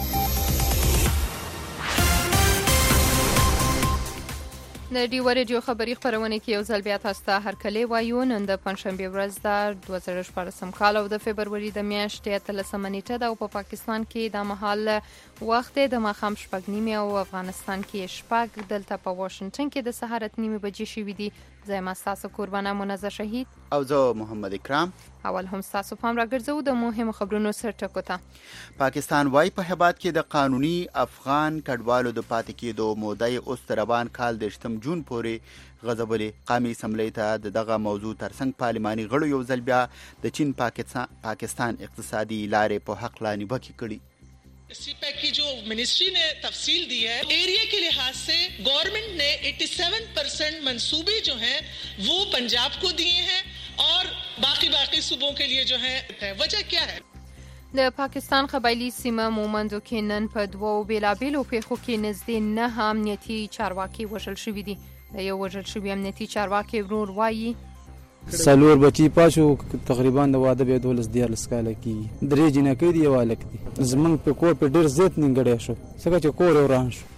د ډیو ریډیو خبری خبرونه کې یو ځل بیا تاسو ته هرکلی وایو. نن د پنځشنبه ورځ د 2014 کال او د فبرवरी د میاشتې 13 نیټه ده او په پاکستان کې د مهال وخت د ماښام 6:30 او افغانستان کې 6 دلته په واشنگټن کې د سهار 8:30 بجې شوې دي. زما تاسو قربانه منزه شهید او زه محمد اکرام. اول هم تاسو پام راګرځو د مهمو خبرونو سرټکو ته. پاکستان وايي په هبات کې د قانوني افغان کډوالو د پاتې کېدو مودې اوس تر روان کال د 8 جون پورې غځولې. قومي اسمبلی ته دغه موضوع ترڅنګ پارلماني غړو یو ځل بیا د چین پاکستان اقتصادي لارې په حق لا نیوکه کړې. CPEC की जो मिनिस्ट्री ने तफसील दी है, एरिया के लिहाज से गवर्नमेंट ने 87% मंसूबे जो हैं वो पंजाब को दिए हैं और बाकी सूबों के लिए जो है वजह क्या है. د پاکستان قبایلی سیمه مومندو کې نن په دوو بیلابیلو پیښو کې نږدې 9 امنیتي چارواکي وژل شوي دي. د یو وژل شوي امنیتي چارواکي ورور وایي سلور بچی پاشو تقریبا د واده به 12 کاله کې درې جنکې دی یو الک دي. زمنګ په کور په ډیر زیات نیګړې شو څنګه چې کور وران شو.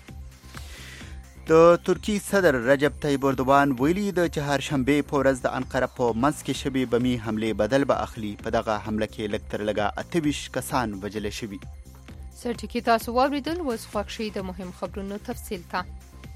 د ترکی صدر رجب طیب اردوغان ویلي د چهارشنبه په ورځ د انقره په منځ کې شوي بمي حمله بدل به اخلي. په دغه حمله کې لږ تر لږه 28 کسان وژل شوي. سرټکی تاسو واوریدل. اوس خوښ شئ د مهم خبرونو تفصیل ته.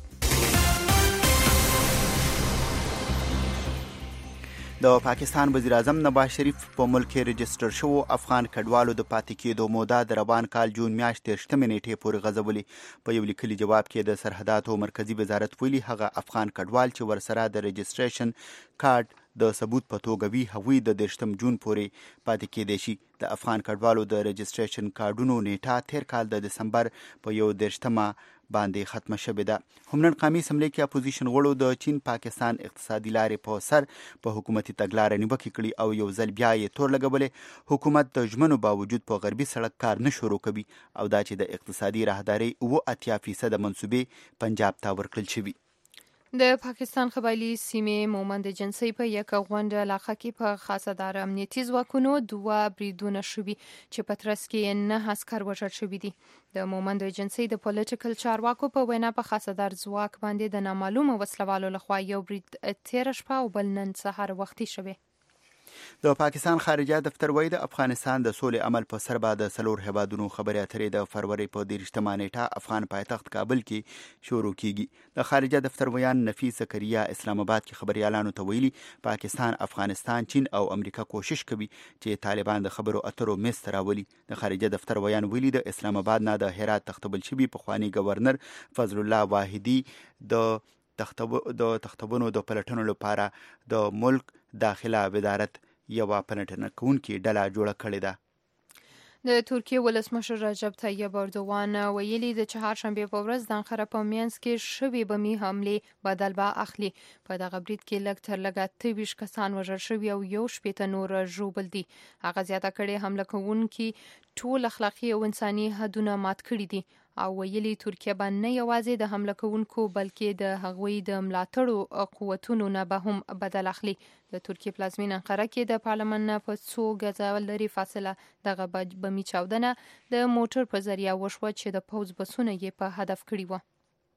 د پاکستان وزیر اعظم نواز شریف په ملک کې رجسټر شو افغان کډوالو د پاتې کېدو موده د روان کال جون میاشتې 8 نیټې پورې غځولې. په یو لیکلي جواب کې د سرحداتو مرکزی وزارت ویلي هغه افغان کډوال چې ورسره د رجسټریشن کارت د ثبوت په توګه وي هغوی د 8 جون پورې پاتې کېدای شي. د افغان کډوالو د رجسټریشن کارډونو نیټه تیر کال د دسمبر په 1 باندې ختمه شوې ده. هم نن قومي اسمبلی کې اپوزیشن غړو د چین پاکستان اقتصادي لارې په سر په حکومتي تګلارې نیوکې کړي او یو ځل بیا یې تور لګولې حکومت د ژمنو باوجود په غربي سړک کار نه شروع کوي او دا چې د اقتصادي راهدارۍ 80% منصوبې پنجاب ته ورکړل شوي. د پاکستان قبایلی سیمې مومند جنسي په یک غونډه علاقه کې په خاصدار امنیتي ځواکونو 2 بریدونه شوي چې په ترڅ کې 9 عسكر وژل شوي دي. د مومند جنسي د پولیټیکل چارواکو په وینا په خاصدار ځواک باندې د نامعلومه وسلوالو لخوا یو برید تیر شپه او بل نن سهار وختي شوی. د پاکستان خارجه دفتر وایي د افغانستان د سولې عمل په سر به د څلور هیوادونو خبرې اترې د فروری په 13 نیټه افغان پایتخت کابل کې شروع کیږي. د خارجه دفتر ویان نفیس زکریا اسلام آباد کې خبريالانو ته ویلي پاکستان، افغانستان، چین او امریکا کوشش کوي چې طالبان د خبرو اترو میز ته راولي. د خارجه دفتر ویان ویلي د اسلام آباد نه د هرات تختبل شوی پخوانی گورنر فضل الله واحدی د تختبونو د پلټنو لپاره د ملک داخله وزارت یو پلټنه کوونکې ډله جوړه کړې ده. د ترکیه ولسمشر رجب طیب اردوغان ویلي د چهارشنبه په ورځ د انقره په مینځ کې شوې بمي حمله بدل به اخلي. په دغه برید کې لږ تر لږه 23 کسان وژل شوي او 1 نور ژوبل دي. هغه زیاته کړې حمله کوونکي ټول اخلاقي او انساني حدونه مات کړي دي او ویلي ترکیه به نه یوازې د حمله کوونکو بلکې د هغوی د ملاتړو قوتونو نه به هم بدل اخلي. د ترکیه پلازمینه انقره کې د پارلمان نه په 100 غزه لري فاصله دغه بمي چاودنه د موټر په ذریعہ وشوه چې د پوز بسونه یې په هدف کړی و.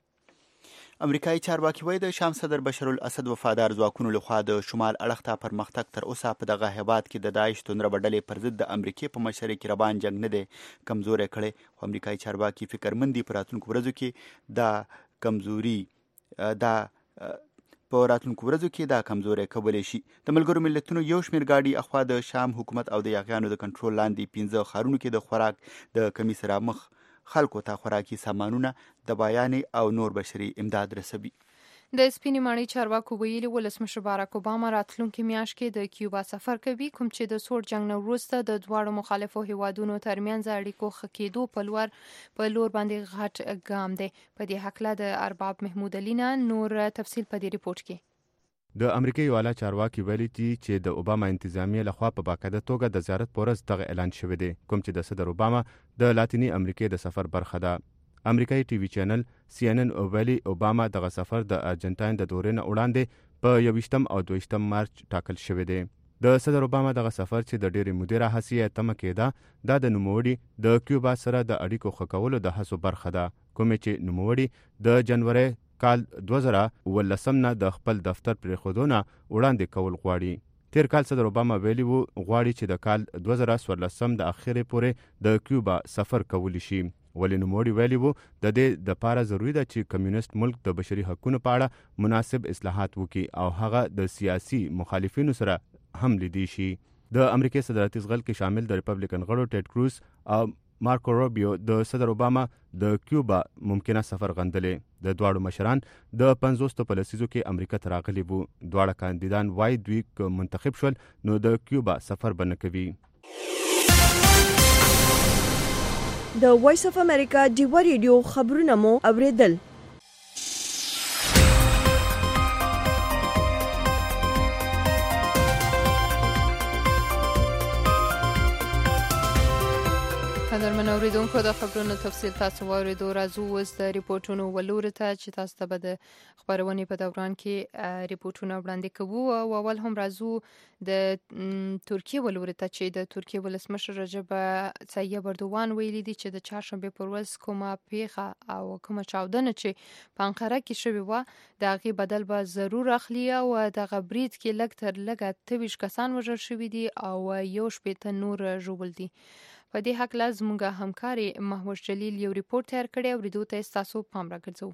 امریکایي چارواکي وایي د شام صدر بشار الاسد وفادار ځواکونو لخوا د شمال اړخ ته پرمختګ تر اوسه په دغه هیواد کې د داعش توندره ډلې پر ضد د امریکای په مشرۍ کې روان جنگ نه دی کمزوري کړي. خو امریکایي چارواکي فکرمندي په راتلونکو ورځو کې دا کمزوري کولای شي. د ملګرو ملتونو یو شمېر ګاډي اخوا د شام حکومت او د یاغیانو د کنټرول لاندې 15 ښارونو کې د خوراک د کمی سره مخ خلکو ته خوراکي سامانونه، دوايانې او نور بشري امداد رسوي. د سپینې ماڼۍ چارواکو ویلي ولسمشر باراک اوباما راتلونکي میاشت کې د کیوبا سفر کوي، کوم چې د سوړ جنګ نه وروسته د دواړو مخالفو هیوادونو ترمنځ اړیکو ښه کېدو په لور باندې غټ ګام دی. په دې هکله د ارباب محمود علي نه نور تفصیل په دې ریپورت کې. د امریکای والا چارواکي ویلي دي چې د اوباما انتظامیه لخوا په باقاعده توګه د زیارت پورز دغه اعلان شوی دی، کوم چې د صدر اوباما د لاتینی امریکای د سفر برخه ده. امریکایي ټي وي چینل CNN ویلي اوباما دغه سفر د ارجنټاین د دورې نه وړاندې په 21 او 22 مارچ ټاکل شوی دی. د صدر اوباما دغه سفر چې د ډېرې مودې راهیسې تمه کېده دا د نوموړي د کیوبا سره د اړیکو ښه کولو د هڅو برخه ده، کومې چې نوموړي د جنوري کال 2019 نه د خپل دفتر پرېښودو نه وړاندې کول غواړي. تیر کال صدر اوباما ویلي وو غواړي چې د کال 2014 د اخرې پورې د کیوبا سفر کولی شي. ولې نوموړي ویلي وو د دې دپاره ضروري ده چې کمیونست ملک د بشري حقونو په اړه مناسب اصلاحات وکړي او هغه د سیاسي مخالفینو سره هم لیدي شي. د امریکای صدارتي زغل کې شامل د ریپبلیکن غړو ټیډ کروز او مارکو روبیو د صدر اوباما د کیوبا ممکنه سفر غندلې. د دواړو مشران د 50 په لسیزو کې امریکا ته راغلي وو. دواړه کاندیدان وایي دوی که منتخب شول نو د کیوبا سفر به نه کوي. د وایس اف امریکا ډیوا ریډیو خبرونه مو اوریدل. قدرمن اوریدونکو د خبرونو تفصیل تاسو واوریدو. راځو اوس د ریپورټونو ولورې ته چې تاسو ته به د خپرونې په دوران کې ریپورټونه وړاندې کوو. او اول هم راځو د ترکیې ولورې ته چې د ترکیې ولسمشر رجب طیب اردوغان ویلي دي چې د چهارشنبې پر ورځ کومه پیښه او کومه چاودنه چې په انقره کې شوې وه د هغې بدل به ضرور اخلي او دغه برید کې لږ تر لږه 23 کسان وژل شوي دي او 1 نور ژوبل دي. په دې حق له زموږ همکاري محوش جلیل یو ریپورت تیار کړی او ریدو ته تاسو پام راګرځو.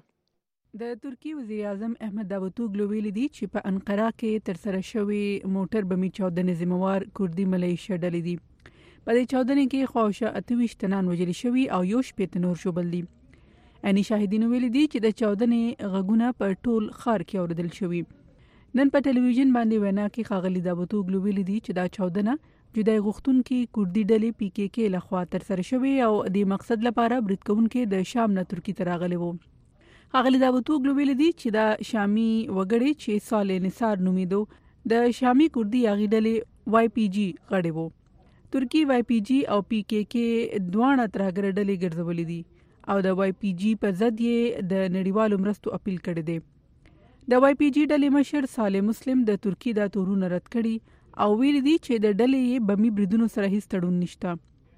د ترکی وزیر اعظم احمد داوطوغلو ویلي دي چې په انقره کې ترسره شوی موټر بمي چاودنې ذمہوار کردي ملیشه ډلې دي. په دې چاودنې کې خواوشا 28 تنان وژل شوي او 1 نور ژوبل دي. اني شاهدین ویلي دي چې د چاودنې غږونه په ټول ښار کې اوریدل شوي. نن په ټلویزیون باندې وینا کې ښاغلي داوطوغلو ویلي دي چې دا چاودنه جدای غوښتونکي کردي ډلې PKK لخوا ترسره شوې او د مقصد لپاره برید کوونکي د شام نه ترکی ته راغلي وو. ښاغلي داوطوغلو ویلي دي چې دا شامي وګړي چې صالح نثار نومیدو د شامي کردي یاغي ډلې YPG غړي وو. ترکی YPG او PKK دواړه ترهګر ډلې ګرځولې دي او د YPG په ضد یې د نړیوالو مرستو اپیل کړی دی. د YPG ډلې مشر صالح مسلم د ترکی دا تورونه رد کړي او ویلي دي چې د ډلې بمي بریدونو سره هیڅ تړون نشته.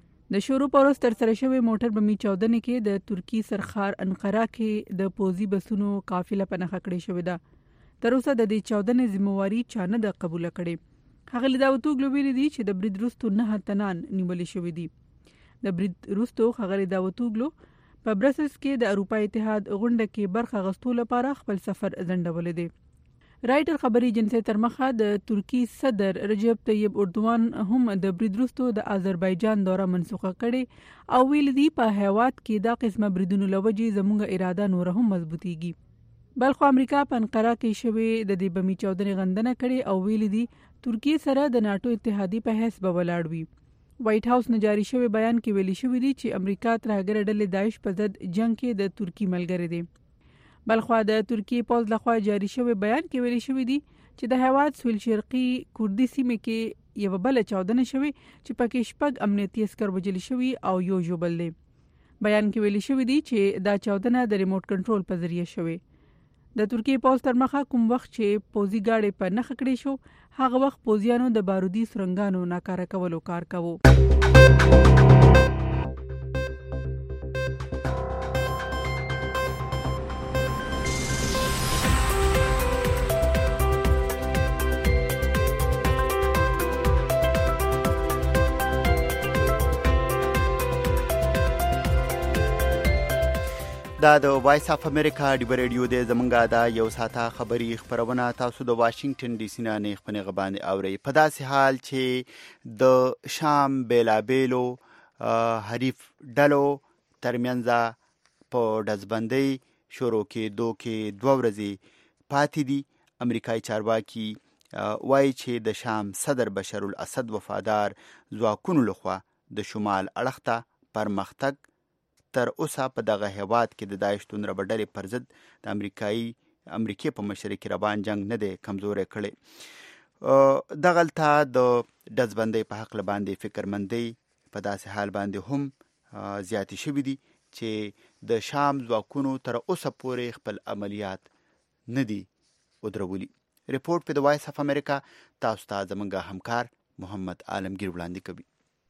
د شروع پر ورځ ترسره شوی موټر بمي چاودنې کې د ترکی سرخار انقره کې د پوزي بسونو قافله په نښه کړې شوې ده. تر اوسه د دې چاودنې ذمہواري چا نه ده قبوله کړې. ښاغلي داوطوغلو ویلي دي چې د برید وروسته 9 تنان نیولي شوي دي. د برید وروسته ښاغلي داوطوغلو په برسلز کې د اروپا اتحاد غونډه کې برخه اخیستو لپاره خپل سفر ځنډولی دی. رائټر خبري ایجنسی تر مخه د ترکی صدر رجب طیب اردوغان هم د برید وروسته د آذربایجان دوره منسوخه کړي او ویل دي په هیواد کې دا قسمه بریدونو لوجې زموږ اراده نور هم مضبوطیږي. بلخو امریکا په انقره کې شوی د دې بمي چاودنې غندنه کړي او ویل دي ترکیه سره د ناتو اتحادی په حساب به ولاړ وي. وایټ هاوس نه جاری شوی بیان کې ویلي شوی دی چې امریکا ترهګر ډلې داعش په ضد جنگ کې د ترکی ملګری دی. بلخو د ترکیه پوز لخوا جاری شوی بیان کې ویلي شوی دی چې د هیواد سویل شرقي کردي سیمه کې یو بل چاودنه شوی چې پکې شپږ امنیتي عسكر وژل شوی او 1 ژوبل دی. بیان کې ویلي شوی دی چې دا چاودنه د ریموټ کنټرول په ذریعہ شوی. د ترکیه پوز تر مخه کوم وخت چې پوزي گاډي په نخ کړی شو هغه وخت پوزیانو د بارودي سرنګانو ناکاره کولو کار کاوه. دا د وایس اف امریکا ډیوا ریډیو د زمونږه دا یو ساته خبری خبرونه تاسو د واشنگټن ډي سي نه خپل غبان اوري په داسې حال چې د شام بیلابیلو حریف ډلو ترمنځ په دزبندۍ شروع کې 2 ورځې پاتې دي. امریکایي چارواکي وایي چې د شام صدر بشار الاسد وفادار ځواکونو لخوا د شمال اړخ ته پرمختګ تر اوسه په دغه هیواد کې د داعش توندره ډلې پر ضد د امریکې په مشرۍ کې روان جنگ نه دی کمزوری کړی. دغلته د ډزبندۍ په حق باندې فکرمندۍ په داسې حال باندې هم زیاتې شوي دي چې د شام ځواکونو تر اوسه پورې خپل عملیات نه دي ودرولي. ریپورت په د وایس اف امریکا تاسو ته زمونږ همکار محمد عالمگیر وړاندې کوي.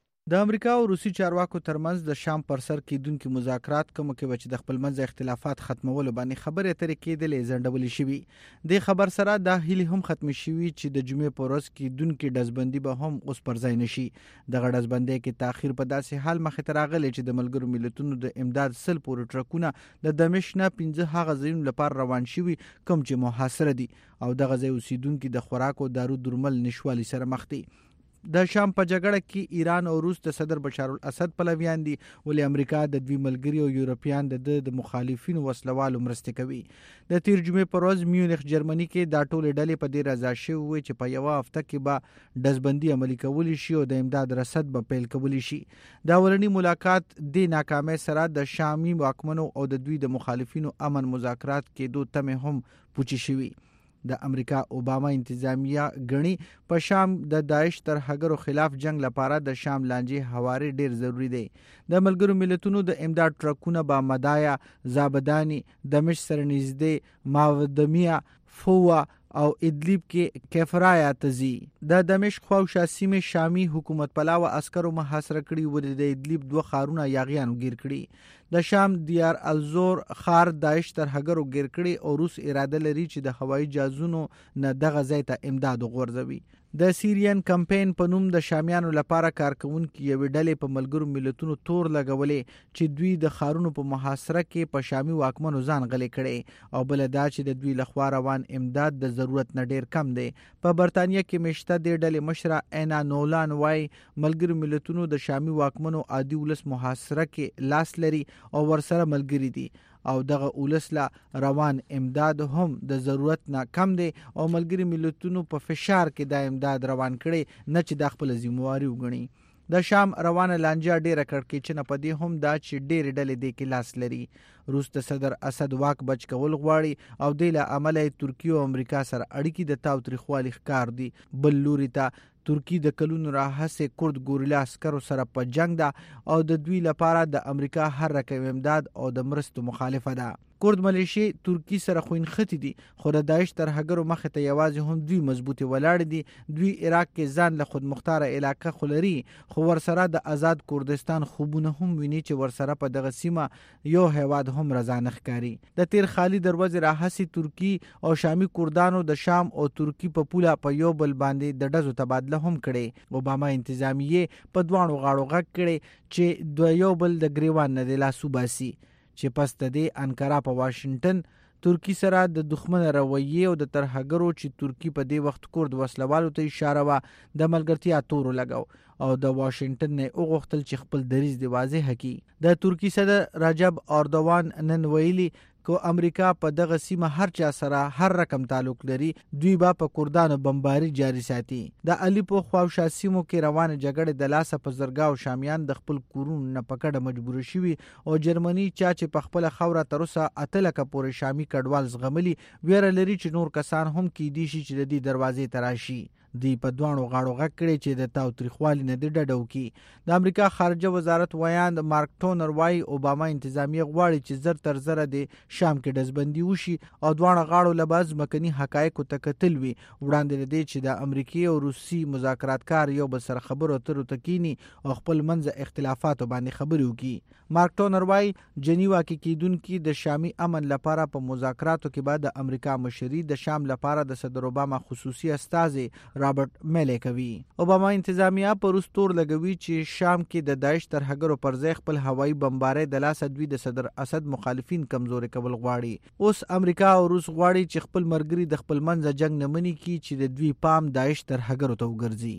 د امریکا او روسي چارواکو ترمنځ د شام پر سر کېدونکي مذاکرات کوم کې چې د خپل منځ اختلافات ختمولو باندې خبرې اترې کېدلې ځنډولې شوي. د خبر سره دا هیله هم ختم شوي چې د جمعې په ورځ کېدونکي ډزبندي به هم اوس پر ځای نشي. دغه ډزبندۍ کې تاخیر په داسې حال مخې ته راغلی چې د ملګرو ملتونو د امداد 100 پورې ټرکونه د دمشق نه 15 هغه ځایونو لپاره روان شوي کوم چې محاصره دي او دغه ځای اوسیدونکي د خوراک او دارو درمل نشوالي سره مخ دي. د شام په جګړه کې ایران او روس د صدر بشار الاسد پلویان دي، ولې امریکا د دوی ملګري او یورپیان د مخالفینو وسلوالو مرسته کوي. د تیر جمعې پر ورځ میونخ جرمني کې دا ټولې ډلې په دې رضا شوې وې چې په یوه هفته کې به ډزبندي عملي کولی شي او د امداد رسد به پیل کولی شي. دا اولنی ملاقات د ناکامۍ سره د شامي واکمنو او د دوی د مخالفینو امن مذاکرات کېدو تمې هم پوچې شوي. د امریکا اوباما انتظامیه غني په شام د داعش ترهګرو خلاف جنگ لپاره د شام لانجې هواري ډیر ضروری دی. د ملګرو ملتونو د امداد ټرکونه با مدایا، زابدانی، دمشق سره نږدې ماودمیا، فوا او ادلیب کې کفرایا تزي. د دمشق خواوشا سیمه شامي حکومت پلاوه عسکرو محاصره کړي و. د ادلیب 2 خارونه یاغیانو گیر کړي. د شام دیار الزور خار داعش ترهګرو گیر کړي او روس اراده لري چې د هوایي جهازونو نه دغه ځای ته امداد وغورځوي. د سیریان کمپاین په نوم د شامیانو لپاره کارکونکو یوې ډلې په ملګرو ملتونو تور لګولې چې دوی د خارونو په محاصره کې په شامي واکمنو ځان غلې کړي او بل دا چې د دوی لخوا روان امداد د ضرورت نه ډیر کم دی. په برتانیې کې مشته د ډلې مشره اینا نولان وای ملګرو ملتونو د شامي واکمنو عادي ولس محاصره کې لاس لري او ورسره ملګری دي او دغه اولسلا روان امداد هم د ضرورت نه کم دی او ملګری ملتونو په فشار کې د امداد روان کړي نه چې د خپل ذمہواری وګڼي. د شام روانه لانجه ډیره کړکېچنه په دې هم دا چې ډېر ډلې د کې لاس لري. روس د صدر اسد واک بچ کول غواړي او د عمله ترکیه او امریکا سره اړیکې د تاوتریخوالي ښکار دي. بل لوري ته ترکی د کلونو راهسې کورد ګوریلا عسکرو سره په جنگ ده او د دوی لپاره د امریکا هر رقم امداد او د مرستو مخالفه ده. کورد ملیشي ترکی سره خوینختی دي خو د داعش ترهګرو مخې ته یوازې هم دوی مضبوطی ولاړ دي. دوی عراق کې ځان له خود مختاره علاقه خلري خو ورسره د آزاد کردستان خوبونه هم ویني چې ورسره په دغه سیمه یو هیواد هم رضانه ښکاري. د تیر خالی دروازه راهسي ترکی او شامي کردانو د شام او ترکی په پوله په یو بل باندې د ډزو تبادله هم کړي. اوباما انتظامیه په دوانو غاړو غږ کړي چې د یو بل د گریوان نه د لاسو باسي چې پس د انکارا په واشنگټن ترکی سره د دښمن رویه او د ترهګرو چې ترکی په دې وخت کورد وسلوالو ته اشاره وا د ملګرتیا تور لګاو او د واشنگټن نه وغوښتل چې خپل دریځ دی واضح کړي. د ترکی صدر رجب اردوان نن ویلي کو امریکا په دغه سیمه هر چا سره هر رقم تعلق لري دوی با په کردانو بمباری جاری ساتي. د علي په خواوشا سیمو کې روانه جګړه د لاسه په زرګاو شامیان د خپل کورونو نه پکړه مجبور شوي او جرمني چې په خپل خوره تر اوسه اتلکه پورې شامي کډوال زغملي ویره لري چې نور کسان هم کې دي چې د دې دروازې تراشي. دی په دوانو غاړو غږ کړي چې د تاوتریخوالي نه د ډډو کې. د امریکا خارجه وزارت ویاند مارک ټونر وايي اوباما انتظامیه غواړي چې زر تر زره د شام کې ډزبندي وشي او دوانو غاړو لباز مکني حقایق ته کتل وي وړاندې لدی چې د امریکای او روسي مذاکرات کار یو بل سره خبرو اترو تکینی او خپل منځ اختلافات باندې خبرو کوي. مارک ټونر وايي جنیوا کې کیدونکو د شامي امن لپاره په مذاکراتو کې بعد د امریکا مشري د شام لپاره د صدر اوباما خصوصي استازي رابرټ میلی کوي. اوباما انتظامیه پر استور لګوي چې شام کې د داعش ترهګرو پر ځای خپل هوایي بمبارۍ د لاس دوی د صدر اسد مخالفین کمزوري کول غواړي. اوس امریکا او روس غواړي چې خپل مرګري د خپل منځ جنگ نه مني کی چې د دوی پام داعش ترهګرو ته وګرځي.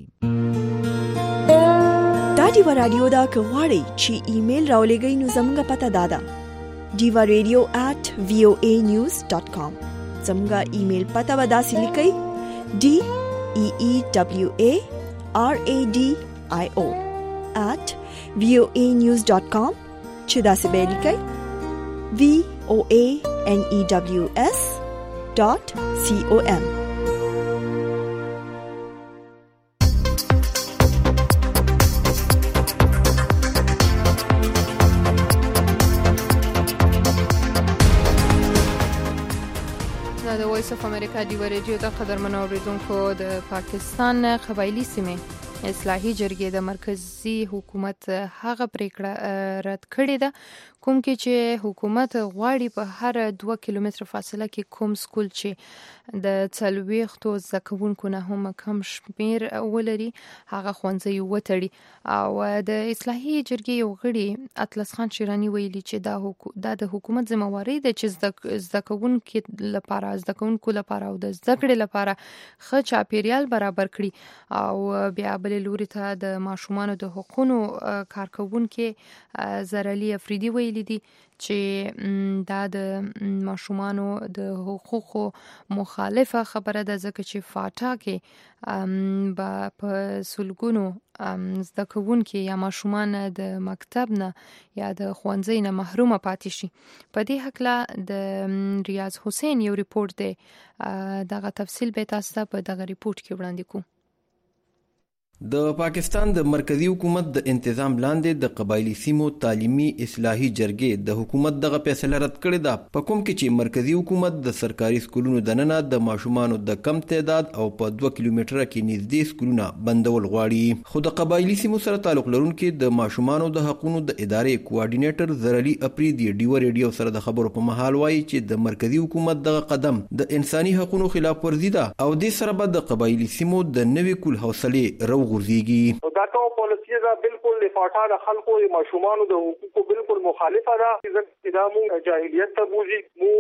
دا دیوا رادیو دا غواړي چې ایمیل راولېږئ نو زموږه پته دادا diva.radio@voanews.com زموږه ایمیل پته وداسې لیکئ DEEWARADIO@voanews.com چې دا څه به لیکئ VOANEWS.com. د وایس وایس اف امریکا دی ریډیو د قدرمن اوریدونکو د پاکستان قبایلی سیمې اصلاحي جرګې د مرکزی حکومت هغه پریکړه رد کړې ده کوم کې چې حکومت غواړي په هر 2 کیلومتر فاصله کې کوم سکول چې د څلويختو زکونکو نه هم کم شمیر ولري هغه ښوونځي وتړي. او د اصلاحي جرګې یو غړي اطلس خان شیرانی ویلي چې دا د حکومت ذمہواری ده چې زدهکونکو لپاره او د زده کړې لپاره ښه چاپیریال برابر کړي. او بیا بل لوري ته د ماشومانو د حقوقو کارکونکو زرعلی افریدي ویلي دي چې دا د ماشومانو د حقوقو مخالفه خبره ده ځکه چې فاټا کې په سلګونو زده کوونکي یا ماشومان د مکتب نه یا د ښوونځي نه محروم پاتې شي. په دې هکله د ریاض حسین یو ریپورت دی دغه تفصیل به تاسو ته په دغه ریپورت کې وړاندې کوم. د پاکستان د مرکزی حکومت د انتظام لاندې د قبایلی سیمو تعلیمي اصلاحي جرګې د حکومت دغه فیصله رد کړې ده په کوم کې چې مرکزی حکومت د سرکاري سکولونو دننه د ماشومانو د کم تعداد او په 2 کیلومتره کې نږدې سکولونه بندول غواړي. خو د قبایلی سیمو سره تعلق لرونکي د ماشومانو د حقوقو د ادارې کوارډینیټر زرعلی افریدي ډیو ریډیو سره د خبرو په مهال وایي چې د مرکزی حکومت دغه قدم د انساني حقوقو خلاف ورزي ده او د سره به د قبایلی سیمو د نوې کول حوصله رو غورځيږي. دا کوم پالیسی دا بالکل لفاټا د خلکو او ماشومانو د حقوقو بالکل مخالفه ده چې دا مو جاهلیت ته بوزي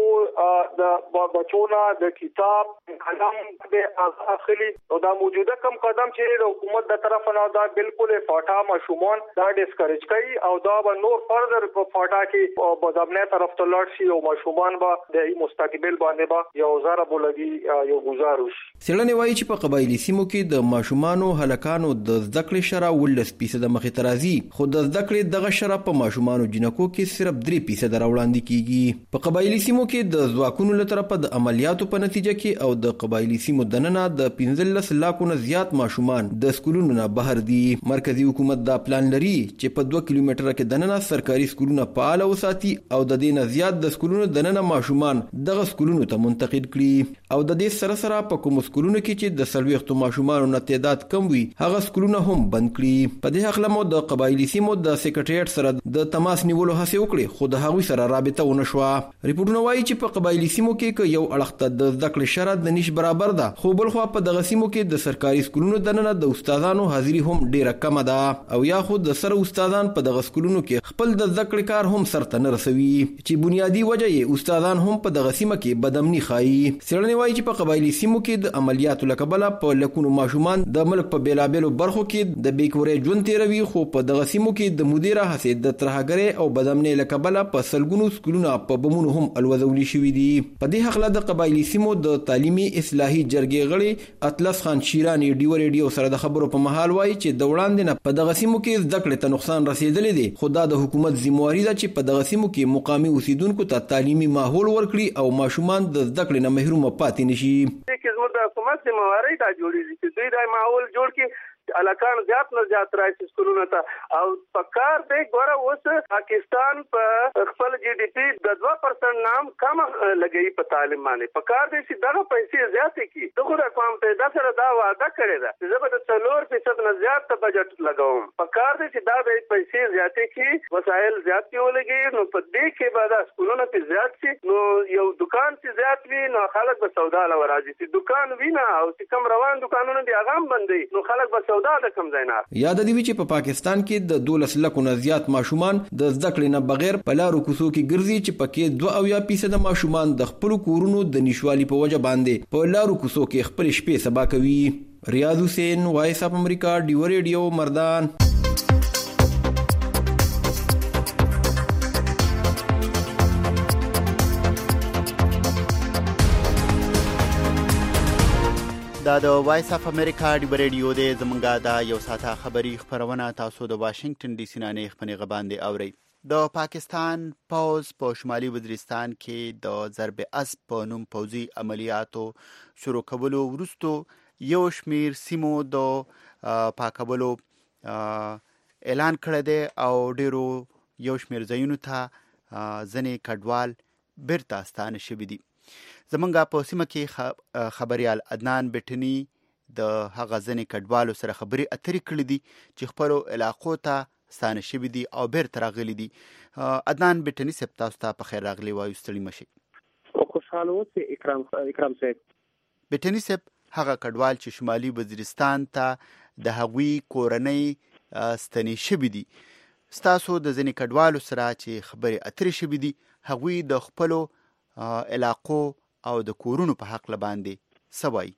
مو د بچونا د کتاب قلم به اخلي او دا موجوده کم قدم چې د حکومت د طرف نه دا بالکل فاټا ماشومان دا ډیسکریج کوي او دا به نور فردر په فاټا کې بدامنه طرف ته لاړ شي او ماشومان به د مستقبل باندې به یو زره بولګي یو گزارش. سیلانی وایي چې په قبایلی سیمو کې د ماشومانو هلکانو د زده کړې شرا 10% مخې ته راځي خو د زده کړې دغه شرا په ماشومانو جنکو کې صرف 3% راوړاندې کیږي. په قبایلی سیمو کې د ځواکونو له طرفه د عملیاتو په نتیجه کې او د قبایلی سیمو دننه د 15 لکو نه زیات ماشومان د سکولونو نه بهر دي. مرکزی حکومت دا پلان لري چې په 2 کیلومتره کې دننه سرکاري سکولونه فعال وساتي او د دې نه زیات د سکولونو دننه ماشومان دغه سکولونو ته منتقل کړي او د دې سره سره په کوم سکولونو کې چې د سلويختو ماشومانو نه تعداد کم وي هغه سکولونه هم بند کړي. په دې حق لمو د قبایلی سیمو د سیکریټریټ سره د تماس نیولو هڅه وکړي خو د هغوی سره رابطه ونه شو. ریپورتونه وایي چې په قبایلی سیمو کې یو اړخته د زده کړې شرط د نش برابر ده خو بل خو په دغه سیمو کې د سرکاري سکولونو دننه د استادانو حاضری هم ډیره کم ده او یا خو د سره استادان په دغه سکولونو کې خپل د زده کړې کار هم سرته نه رسوي چې بنیادی وجه یې استادان هم په دغه سیمه کې بدامني ښایي. څېړنې وایي چې په قبایلی سیمو کې د عملیاتو لکبله په لکونو ماشومان د ملک په بیلابیلو برخو کې د بیکورې ژوند تیروي خو په دغه سیمو کې د مدیره هڅې د ترهګرۍ او بدامنۍ لکبله په سلګونو سکولونه په بمونو هم الوځولي شوي دي. په دې حق د قبایلی سیمو د تعلیمي اصلاحي جرګې غړي اطلس خان شیرانی ډیو ریډیو سره د خبرو په مهال وایي چې د وړاندې نه په دغه سیمو کې زده کړې ته نقصان رسیدلی دی خو دا د حکومت ذمہواری ده چې په دغه سیمو کې مقامي اوسیدونکو ته تعلیمي ماحول ورکړي او ماشومان د زده کړې نه محروم پاتې نشي. د حکومت ذمہواری دا جوړیږي چې دوی دا ماحول جوړ کړي الکان زیات نه زیات راځي سکولونو ته او پکار دی ګوره اوس پاکستان په خپل جی ډی پی د 2% نام کم لګي په تعلیم باندې پکار دی چې دغه پیسې زیاتې کی دغه د اقوام متحده سره دا وعده کړې ده چې زه به د 4% نه زیات بجټ لګوم. پکار دی چې دا د پیسې زیاتې کی وسایل زیات ولګي نو په دې کې به د سکولونو کې زیات شي نو یو دکان چې زیات وي نو خلک به سودا لورازي چې دکان وینا او چې کم روان دکانونه دي هغه هم بندي نو خلک به یاد دی چې په پاکستان کې د 12 لکو نه زیات ماشومان د زده کړې نه بغیر په لارو کوڅو کې ګرځي چې پکې 2% ماشومان د خپل کورونو د نشوالي په وجه باندې په لارو کوڅو کې خپل شپې سبا کوي. ریاض حسین وایس اف امریکا ډیو ریډیو مردان. دا د وایس اف امریکا ډیو ریډیو د زمونږه د یو ساعته خبری خبرونه تاسو د واشنگټن ډي سي نه خبرونه باندې اورئ. د پاکستان پوز په شمالي وزیرستان کې د ضرب اسب په نوم پوزي عملیاتو شروع کولو وروسته یو شمیر سیمو د پاکولو اعلان کړی دی او ډیرو یو شمیر ځایونو ته ځنې کډوال بیرته ستانه شوي دي. زمونږ په سیمه کې خبريال عدنان بټنی د هغه ځنې کډوالو سره خبري اترې کړې دي چې خپلو علاقو ته ستانه شوي دي او بیرته راغلي دي. عدنان بټنی صاحب تاسو ته په خیر راغلی وایو، ستړي مشئ. خوشحاله اوسئ اکرام صاحب. بټنی صاحب هغه کډوال چې شمالي وزیرستان ته د هغوی کورنۍ ستنې شوي دي، ستاسو د ځینې کډوالو سره چې خبرې اترې شوي دي هغوی د خپلو علاقو او د کورونو په حق باندې څه وایي؟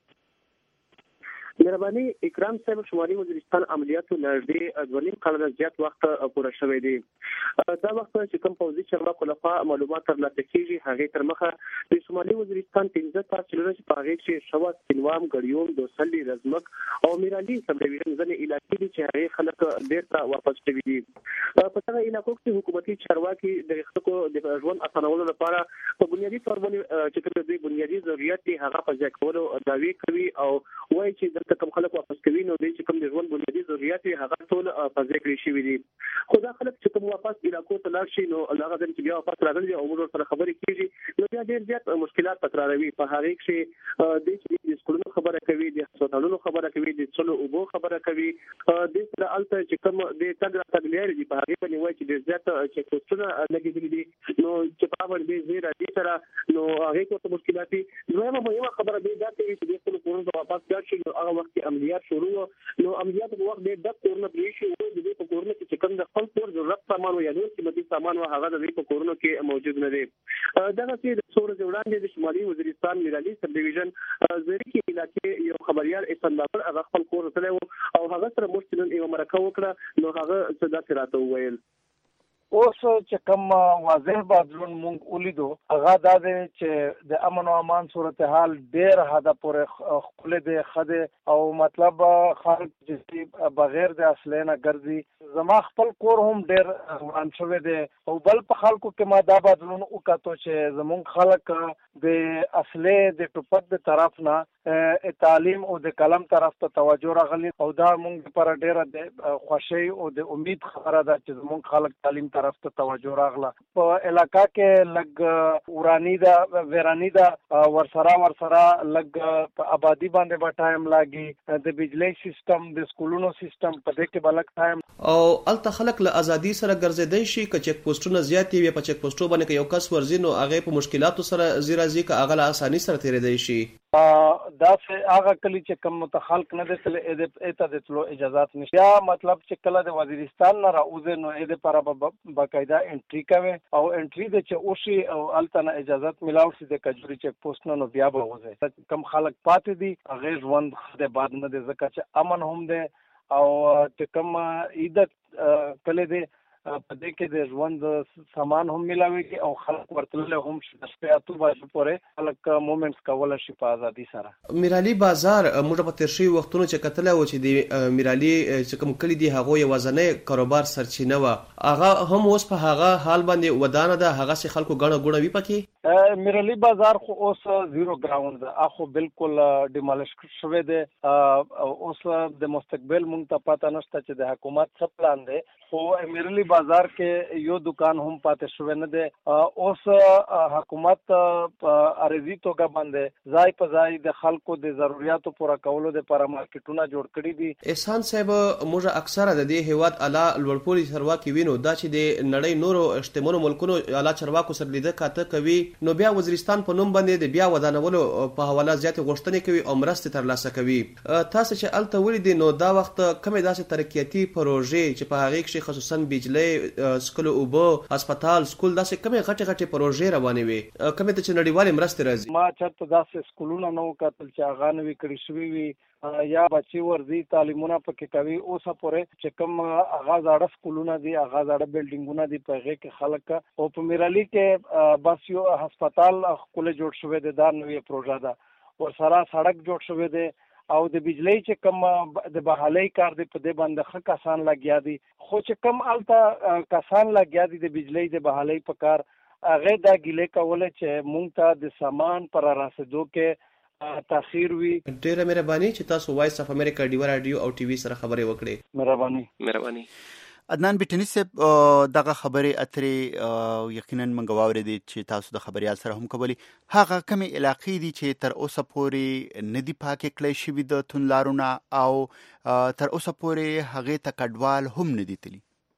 مهرباني اکرام صاحب، شمالي وزیرستان عملیاتو نږدې 2.5 کاله زیات وخت پوره شوی دی. دا وخت چې کوم پوځي چارواکو لخوا معلومات ترلاسه کیږي هغه تر مخه د شمالي وزیرستان 15 تاسیسونه چې په هغه کې شواز، سینوام، ګړیوم، دوسلي، رزمک او میرالي سب ډیویژن ځنې علاقې دي چې هغه خلک بیرته واپس شوي دي. په هغه علاقو کې حکومتي چارواکي د خلکو د ژوند اسانولو لپاره په بنیادي تور باندې چې د بنیادي ضرورت دي هغه په ځای کولو دعوی کوي او وایي چې د کوم خلک واپس کوي نو د چې کوم د ژوند بنیادي ضرورت هغه ټول په ځای کې شي وي. خو دا خلک چې کوم واپس علاقو ته لاړ شي نو هغه چې بیا واپس راغلي او موږ سره خبرې کیږي نو بیا ډېر زیات مشکلات تکراروي. په هغه کې د سکولونو خبره کوي، د هسپتالونو خبره کوي، د څلو اوبو خبره کوي، د سره الته چې کوم د تګ راتګ لري دي په هغه باندې وایي چې ډېر زیات چې پوسټونه لګېدلي دي نو چې په باندې زیات دي سره نو هغه کومه مشکلات دي. نو یو خبره دی دا چې د خپل کورونو ته واپس ځي چې هغه وخت عملیات شروع نو عملیات په وخت د کورونو کې شي او د په کورونو کې چې کوم د خپل کور ضرورت سامان او یا نور قیمتي سامان او هغه د په کورونو کې موجود نه دي. دا چې د څور وړاندې د شمالي وزیرستان میرالي سب ډیویژن زریکی علاقې یو خبريال احسان بابر هغه خپل کور ته او هغه سره مشترک یو مرکه وکړه نو هغه صدا راته وویل. اوس چې کوم واضح بدلون مونږ ولیدو هغه دا دی چې د امن او امان صورتحال ډېر حد پورې خپل دی خده او مطلب خلک چې بغیر د اصلي نه ګرځي. زما خپل کور هم ډېر وران شوی دی او بل په خلکو کې ما دا بدلون وکړو چې زمونږ خلک د اصلي د ټوپک د طرف نه تعلیم او د قلم طرف ته توجه راغلی او دا مونږ لپاره ډېره د خوشي او د امید خبره ده چې زمونږ خلک تعلیم طرف ته توجه راغله. په علاقہ کې لګ ورانی دا ویرانی دا ورسره لګ په آبادی باندې به ټایم لاګي، د بجلی سیستم د سکولونو سیستم په دې کې بلک ټایم او الته خلک له ازادي سره ګرځیدای شي که چک پوسټونه زیات وي په چک پوسټو باندې یو کس ورزي نو هغه په مشکلاتو سره زیرازي که هغه له اساني سره تیریدای شي. دا چې هغه کلی چې کوم متخلق نه دي اته د تلو اجازهات نشته. یا مطلب چې کله د وزیرستان نه راوځي نو دې لپاره باقاعده انټری کوي او انټری د چې اوشي او التنه اجازهات ملاو شي د کجوري چک پوسټ نو بیا به وځي. کم خلک پاتې دي هغه ژوند د بعد نه د زکه چې امن هم ده او چې کوم عیدت کله دي په دې کې د ژوند سامان هم ملاوي او خلک ورتلل هم شپه اتو باندې پورې خلک مومنټس کول شي په ازادي سره. میرالي بازار موږ په تیر شوي وختونو چې کتل او چې د میرالي چې کوم کلی دی هغه یو ځنې کاروبار سرچینه و هغه هم اوس په هغه حال باندې ودانه ده هغه سي خلکو غړ غړ وی پکې. میرالي بازار خو اوس زیرو ګراوند ده، اخو بالکل ډیمالش شوی دی. اوس د مستقبل مونږ ته پته نشته چې د حکومت څه پلان دی خو میرالي بازار کې یو دکان هم پاتې شوی نه دی. اوس حکومت عارضی توګه باندې ځای په ځای د خلکو د ضرورتو پوره کولو لپاره مارکیټونه جوړ کړي دي. احسان صاحب موږ اکثره د دې هیواد اعلی لوړپوړي چارواکي وینو دا چې د نړۍ نورو شتمنو ملکونو اعلی چارواکو سره لیده کاته کوي نو بیا وزیرستان په نوم باندې د بیا ودانولو په حواله زیات غوښتنې کوي او مرستې ترلاسه کوي. تاسو چې الته ولیدئ نو دا وخت کومې داسې ترقیاتي پروژې چې په هغه کې خصوصا بجلی، سکول اوبه، هسپتال، سکول داسې کومې غټې پروژې روانې وي کومې ته چې نړیوالې مرستې راځي؟ ما چېرته داسې سکولونه نه وکتل چې هغه نوي کړي شوي وي یا بچي ورځي تعلیمونه پکې کوي. اوسه پورې چې کوم هغه زاړه سکولونه دي هغه زاړه بلډینګونه دي په هغه کې خلک او په میرالي کې بس یو هسپتال خپل جوړ شوی دی دا نوې پروژه ده ورسره سړک جوړ شوی دی او د بجلی چې کوم د بحالۍ کار دی په دې باندې ښه کسان لګیا دي خو چې کوم الته کسان لګیا دي د بجلی د بحالۍ په کار هغه دا ګیلې کوله چې مونږ ته د سامان پر راسېدو کې تاخير وي. ډیره مهرباني چې تاسو وایس اف امریکا ډیو رادیو او ټي وي سره خبرې وکړې. مهرباني. عدنان بټنی صاحب دغه خبرې اترې یقینا موږ واورېدې چې تاسو د خبريال سره هم کولی هغه کومې علاقې دي چې تر اوسه پورې ندي پاکې کړی شوي د توندلارونه او تر اوسه پورې هغې ته کډوال هم ندي تللي.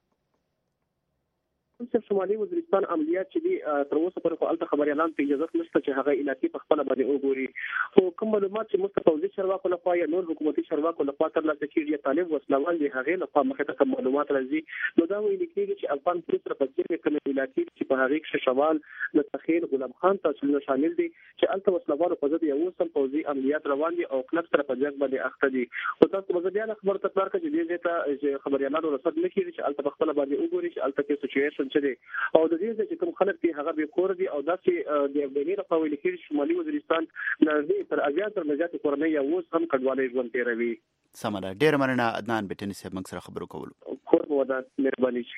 شمالي وزیرستان عملیات چې دي تر اوسه پورې خو الته خبريالان په اجازه نشته چې هغه علاقې په خپل باندې وګوري. خو کوم معلومات چې مستفوضي چارواکو لخوا یا نور حکومتي چارواکو لخوا ترلاسه کیږي طالب وسلوال دي هغه لخوا مخه ته معلومات راځي. نو دا ویل کېږي چې افغان پولیس تر پځې کوم علاقې چې په هغه کې شوال د تخیل غلام خان تاسو شامل دي چې الته وسلوال په ضد یو سم فوزي عملیات روان دي او کلب تر پځې باندې اخته دي. او تاسو به بیا خبر تکرار کړئ چې دې ته خبريالانو رسد نکړي چې الته په خپل باندې وګوري چې الته کې سچويشن چې دي او د دې چې کوم خلک دي هغه به کور دي او داسې د افغاني په ویل کې شمالي وزیرستان نږدې تر اویا تر مجات کورنۍ یو هم کډوالۍ ژوند تیروي. سمه ده. ډېر مننه عدنان بټنی صاحب موږ سره خبرو کولو. خور مو ده مهرباني.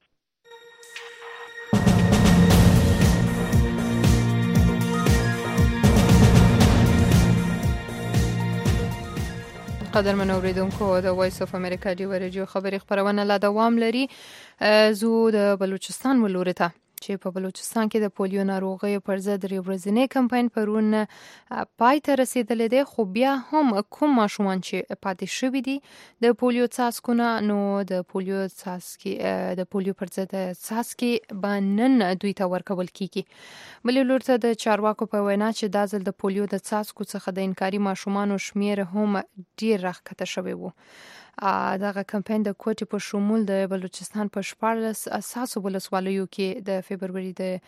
قدرمن اوریدونکو د وایس اف امریکا دی ورجو خبري خبرونه لا دوام لري. زو د بلوچستان ولوري ته چې په بلوچستان کې د پولیو ناروغۍ پر ضد ورځنی کمپاین پرون پای ته رسیدلې ده. خو بیا هم کوم ماشومان چې پاتې شوي دي د پولیو څاڅکونه نو د پولیو څاڅکي د پولیو پر ضد څاڅکي باندې دوی ته ورکول کیږي. بلې لور ته د چارواکو په وینا چې دا ځل د پولیو د څاڅکو څخه د انکاري ماشومان شمیر هم ډیر راښکته شوی وو. دغه کمپاین د کوټې په شمول د بلوچستان په 14 اساسو ولسوالیو کې د فبرवरी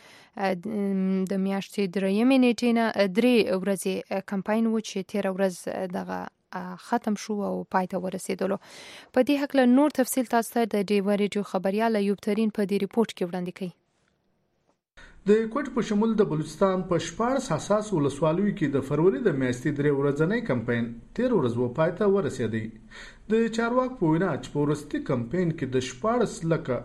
د میاشتې درېمې نیټې نه 3 ورځې کمپاین و چې 13 ورځ دغه ختم شو او پای ته ورسېدلو. په دې حق له نور تفصیل تاسو ته د ډیو ریډیو خبريال ایوب ترين په دې ریپورت کې وړاندې کړي. د کوټ په شمول د بلوچستان په 14 حساس ولسوالیو کې د فروری د میاشتې 3 ورځنی کمپاین 13 ورځې پای ته ورسېدی. د چارواکو په وینا چې په ورستي کمپاین کې د 14 لکه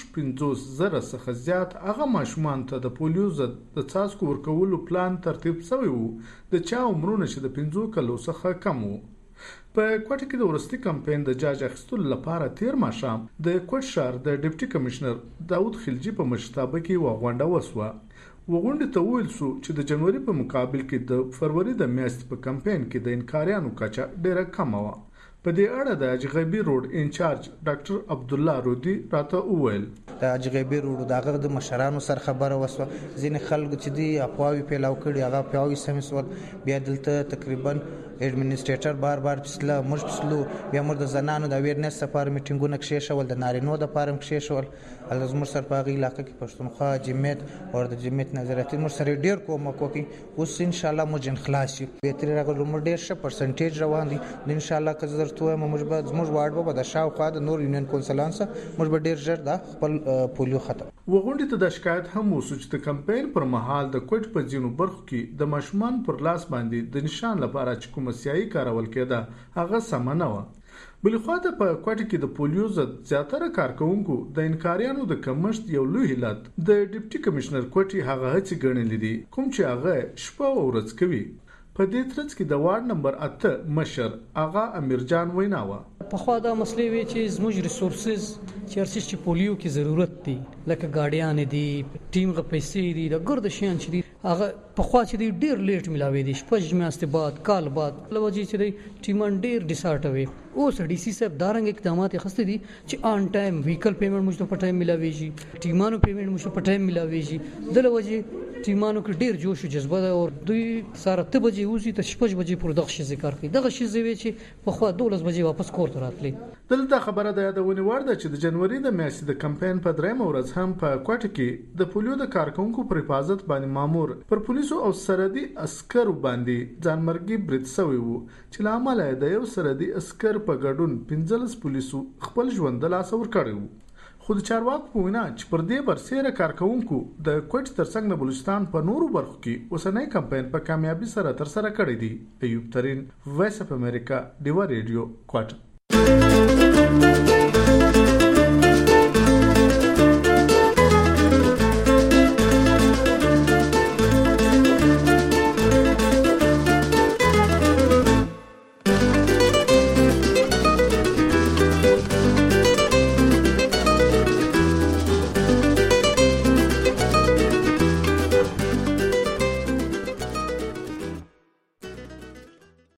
50 زره څخه زیات هغه ماشومان ته د پولیو ضد د څاڅکو ورکولو پلان ترتیب شوی وو د چا عمرونه چې د 15 کلو څخه کم وو. په کوټ کې د ورستي کمپاین د جاج اخیستلو لپاره 13 ماشام د کوټ شهر د ډیپټي کمشنر داود خلجی په مشرتابه کې وغونډه وسوه. وغونډه ته ویل شو چې د جنوري په مقابل کې د فروری د میاشتې په کمپاین کې د انکاریانو کچه ډیره کم وه. په دې اړه د اجغبي روډ انچارج ډاکټر عبد الله رودي راته وویل د اجغبي روډ دغه د مشرانو سره خبره وسوه. ځینې خلک چې دی اپواوی پیلاو کړي هغه پیاوی سمسول بیا دلته تقریبا ایڈمنسټریټر بار پسله موږ پسلو بیا موږ د زنانو د اویرنس لپاره میټینګونه کښې شول د نارینو د لپاره کښې شول الله زموږ سره په هغه علاقه کې پښتونخوا جمعیت او د جمعیت نظریاتي موږ سره ډیر کومک وکړي. اوس ان شاء الله موږ خلاص یو بهتري راغلو موږ ډیر ښه پرسنټیج روان دي ان شاء الله که زه درته وایم موږ واړو به د شاوخوا د نور یونین کونسلانس موږ به ډیر ژر د خپل پولیو ختم. وغونډې ته د شکایت هم وسو چې د کمپاین پر مهال د کوټ په ځینو برخو کې د ماشومان پر لاس باندې د نشان لپاره چې کوم سیاسي کارول کېده هغه سم نه و. بل خو ته په کوټ کې د پولیو ضد زیاتره کارکونکو د انکاریانو د کمښت یو لوی علت د ډیپټي کمشنر کوټي هغه هڅې ګڼلې دي کوم چې هغه شپه او ورځ کوي. په دې ترڅ کې د وارډ نمبر 8 مشر آغا امیرجان ویناوه په خوا دا مسلې وی چې زموږ ریسورسز چې پولیو کې ضرورت دي لکه ګاډیان دي ټیم غ پیسې دي د ګرد شین چې دي هغه په خوا چې دي ډیر لیټ ملاوي دي شپږ میاشتې بعد کال بعد لوجي چې دي ټیمان ډیر ډیسارټوي اوس ډي سي صاحب دارنګ اقدامات خسته دي چې آن ټایم ویکل پیمنٹ موږ په ټایم ملاوي شي ټیمانو پیمنٹ موږ په ټایم ملاوي شي د لوجي ټیمانو کې ډیر جوش او جذبه ده او دوی سره 8 بجې وځي ته 6 بجې پر دغه شي ذکر کوي دغه شي زوي چې په خوا 12 بجې واپس کور ته راتلی. دلته خبره ده یادونه ورده چې د جنوري د میاشتې د کمپاین په 3 ورځ هم په کوټه کې د پولیو د کارکونکو پر حفاظت باندې مامور پر پولیسو او سرحدي عسکرو باندې ځانمرګي برید شوی وو چې لامل د یو سرحدي عسكر په ګډون 15 پولیسو خپل ژوند د لاس ور کړو. خو د چارواکو په وینا چې پر دې برسېره کارکونکو د کوټ ترڅنګ د بلوچستان په نورو برخو کې اوسنۍ کمپاین په کامیابی سره تر سره کړی دی. ایوب ترين وایس اف امریکا ډیوا ریډیو کوټ.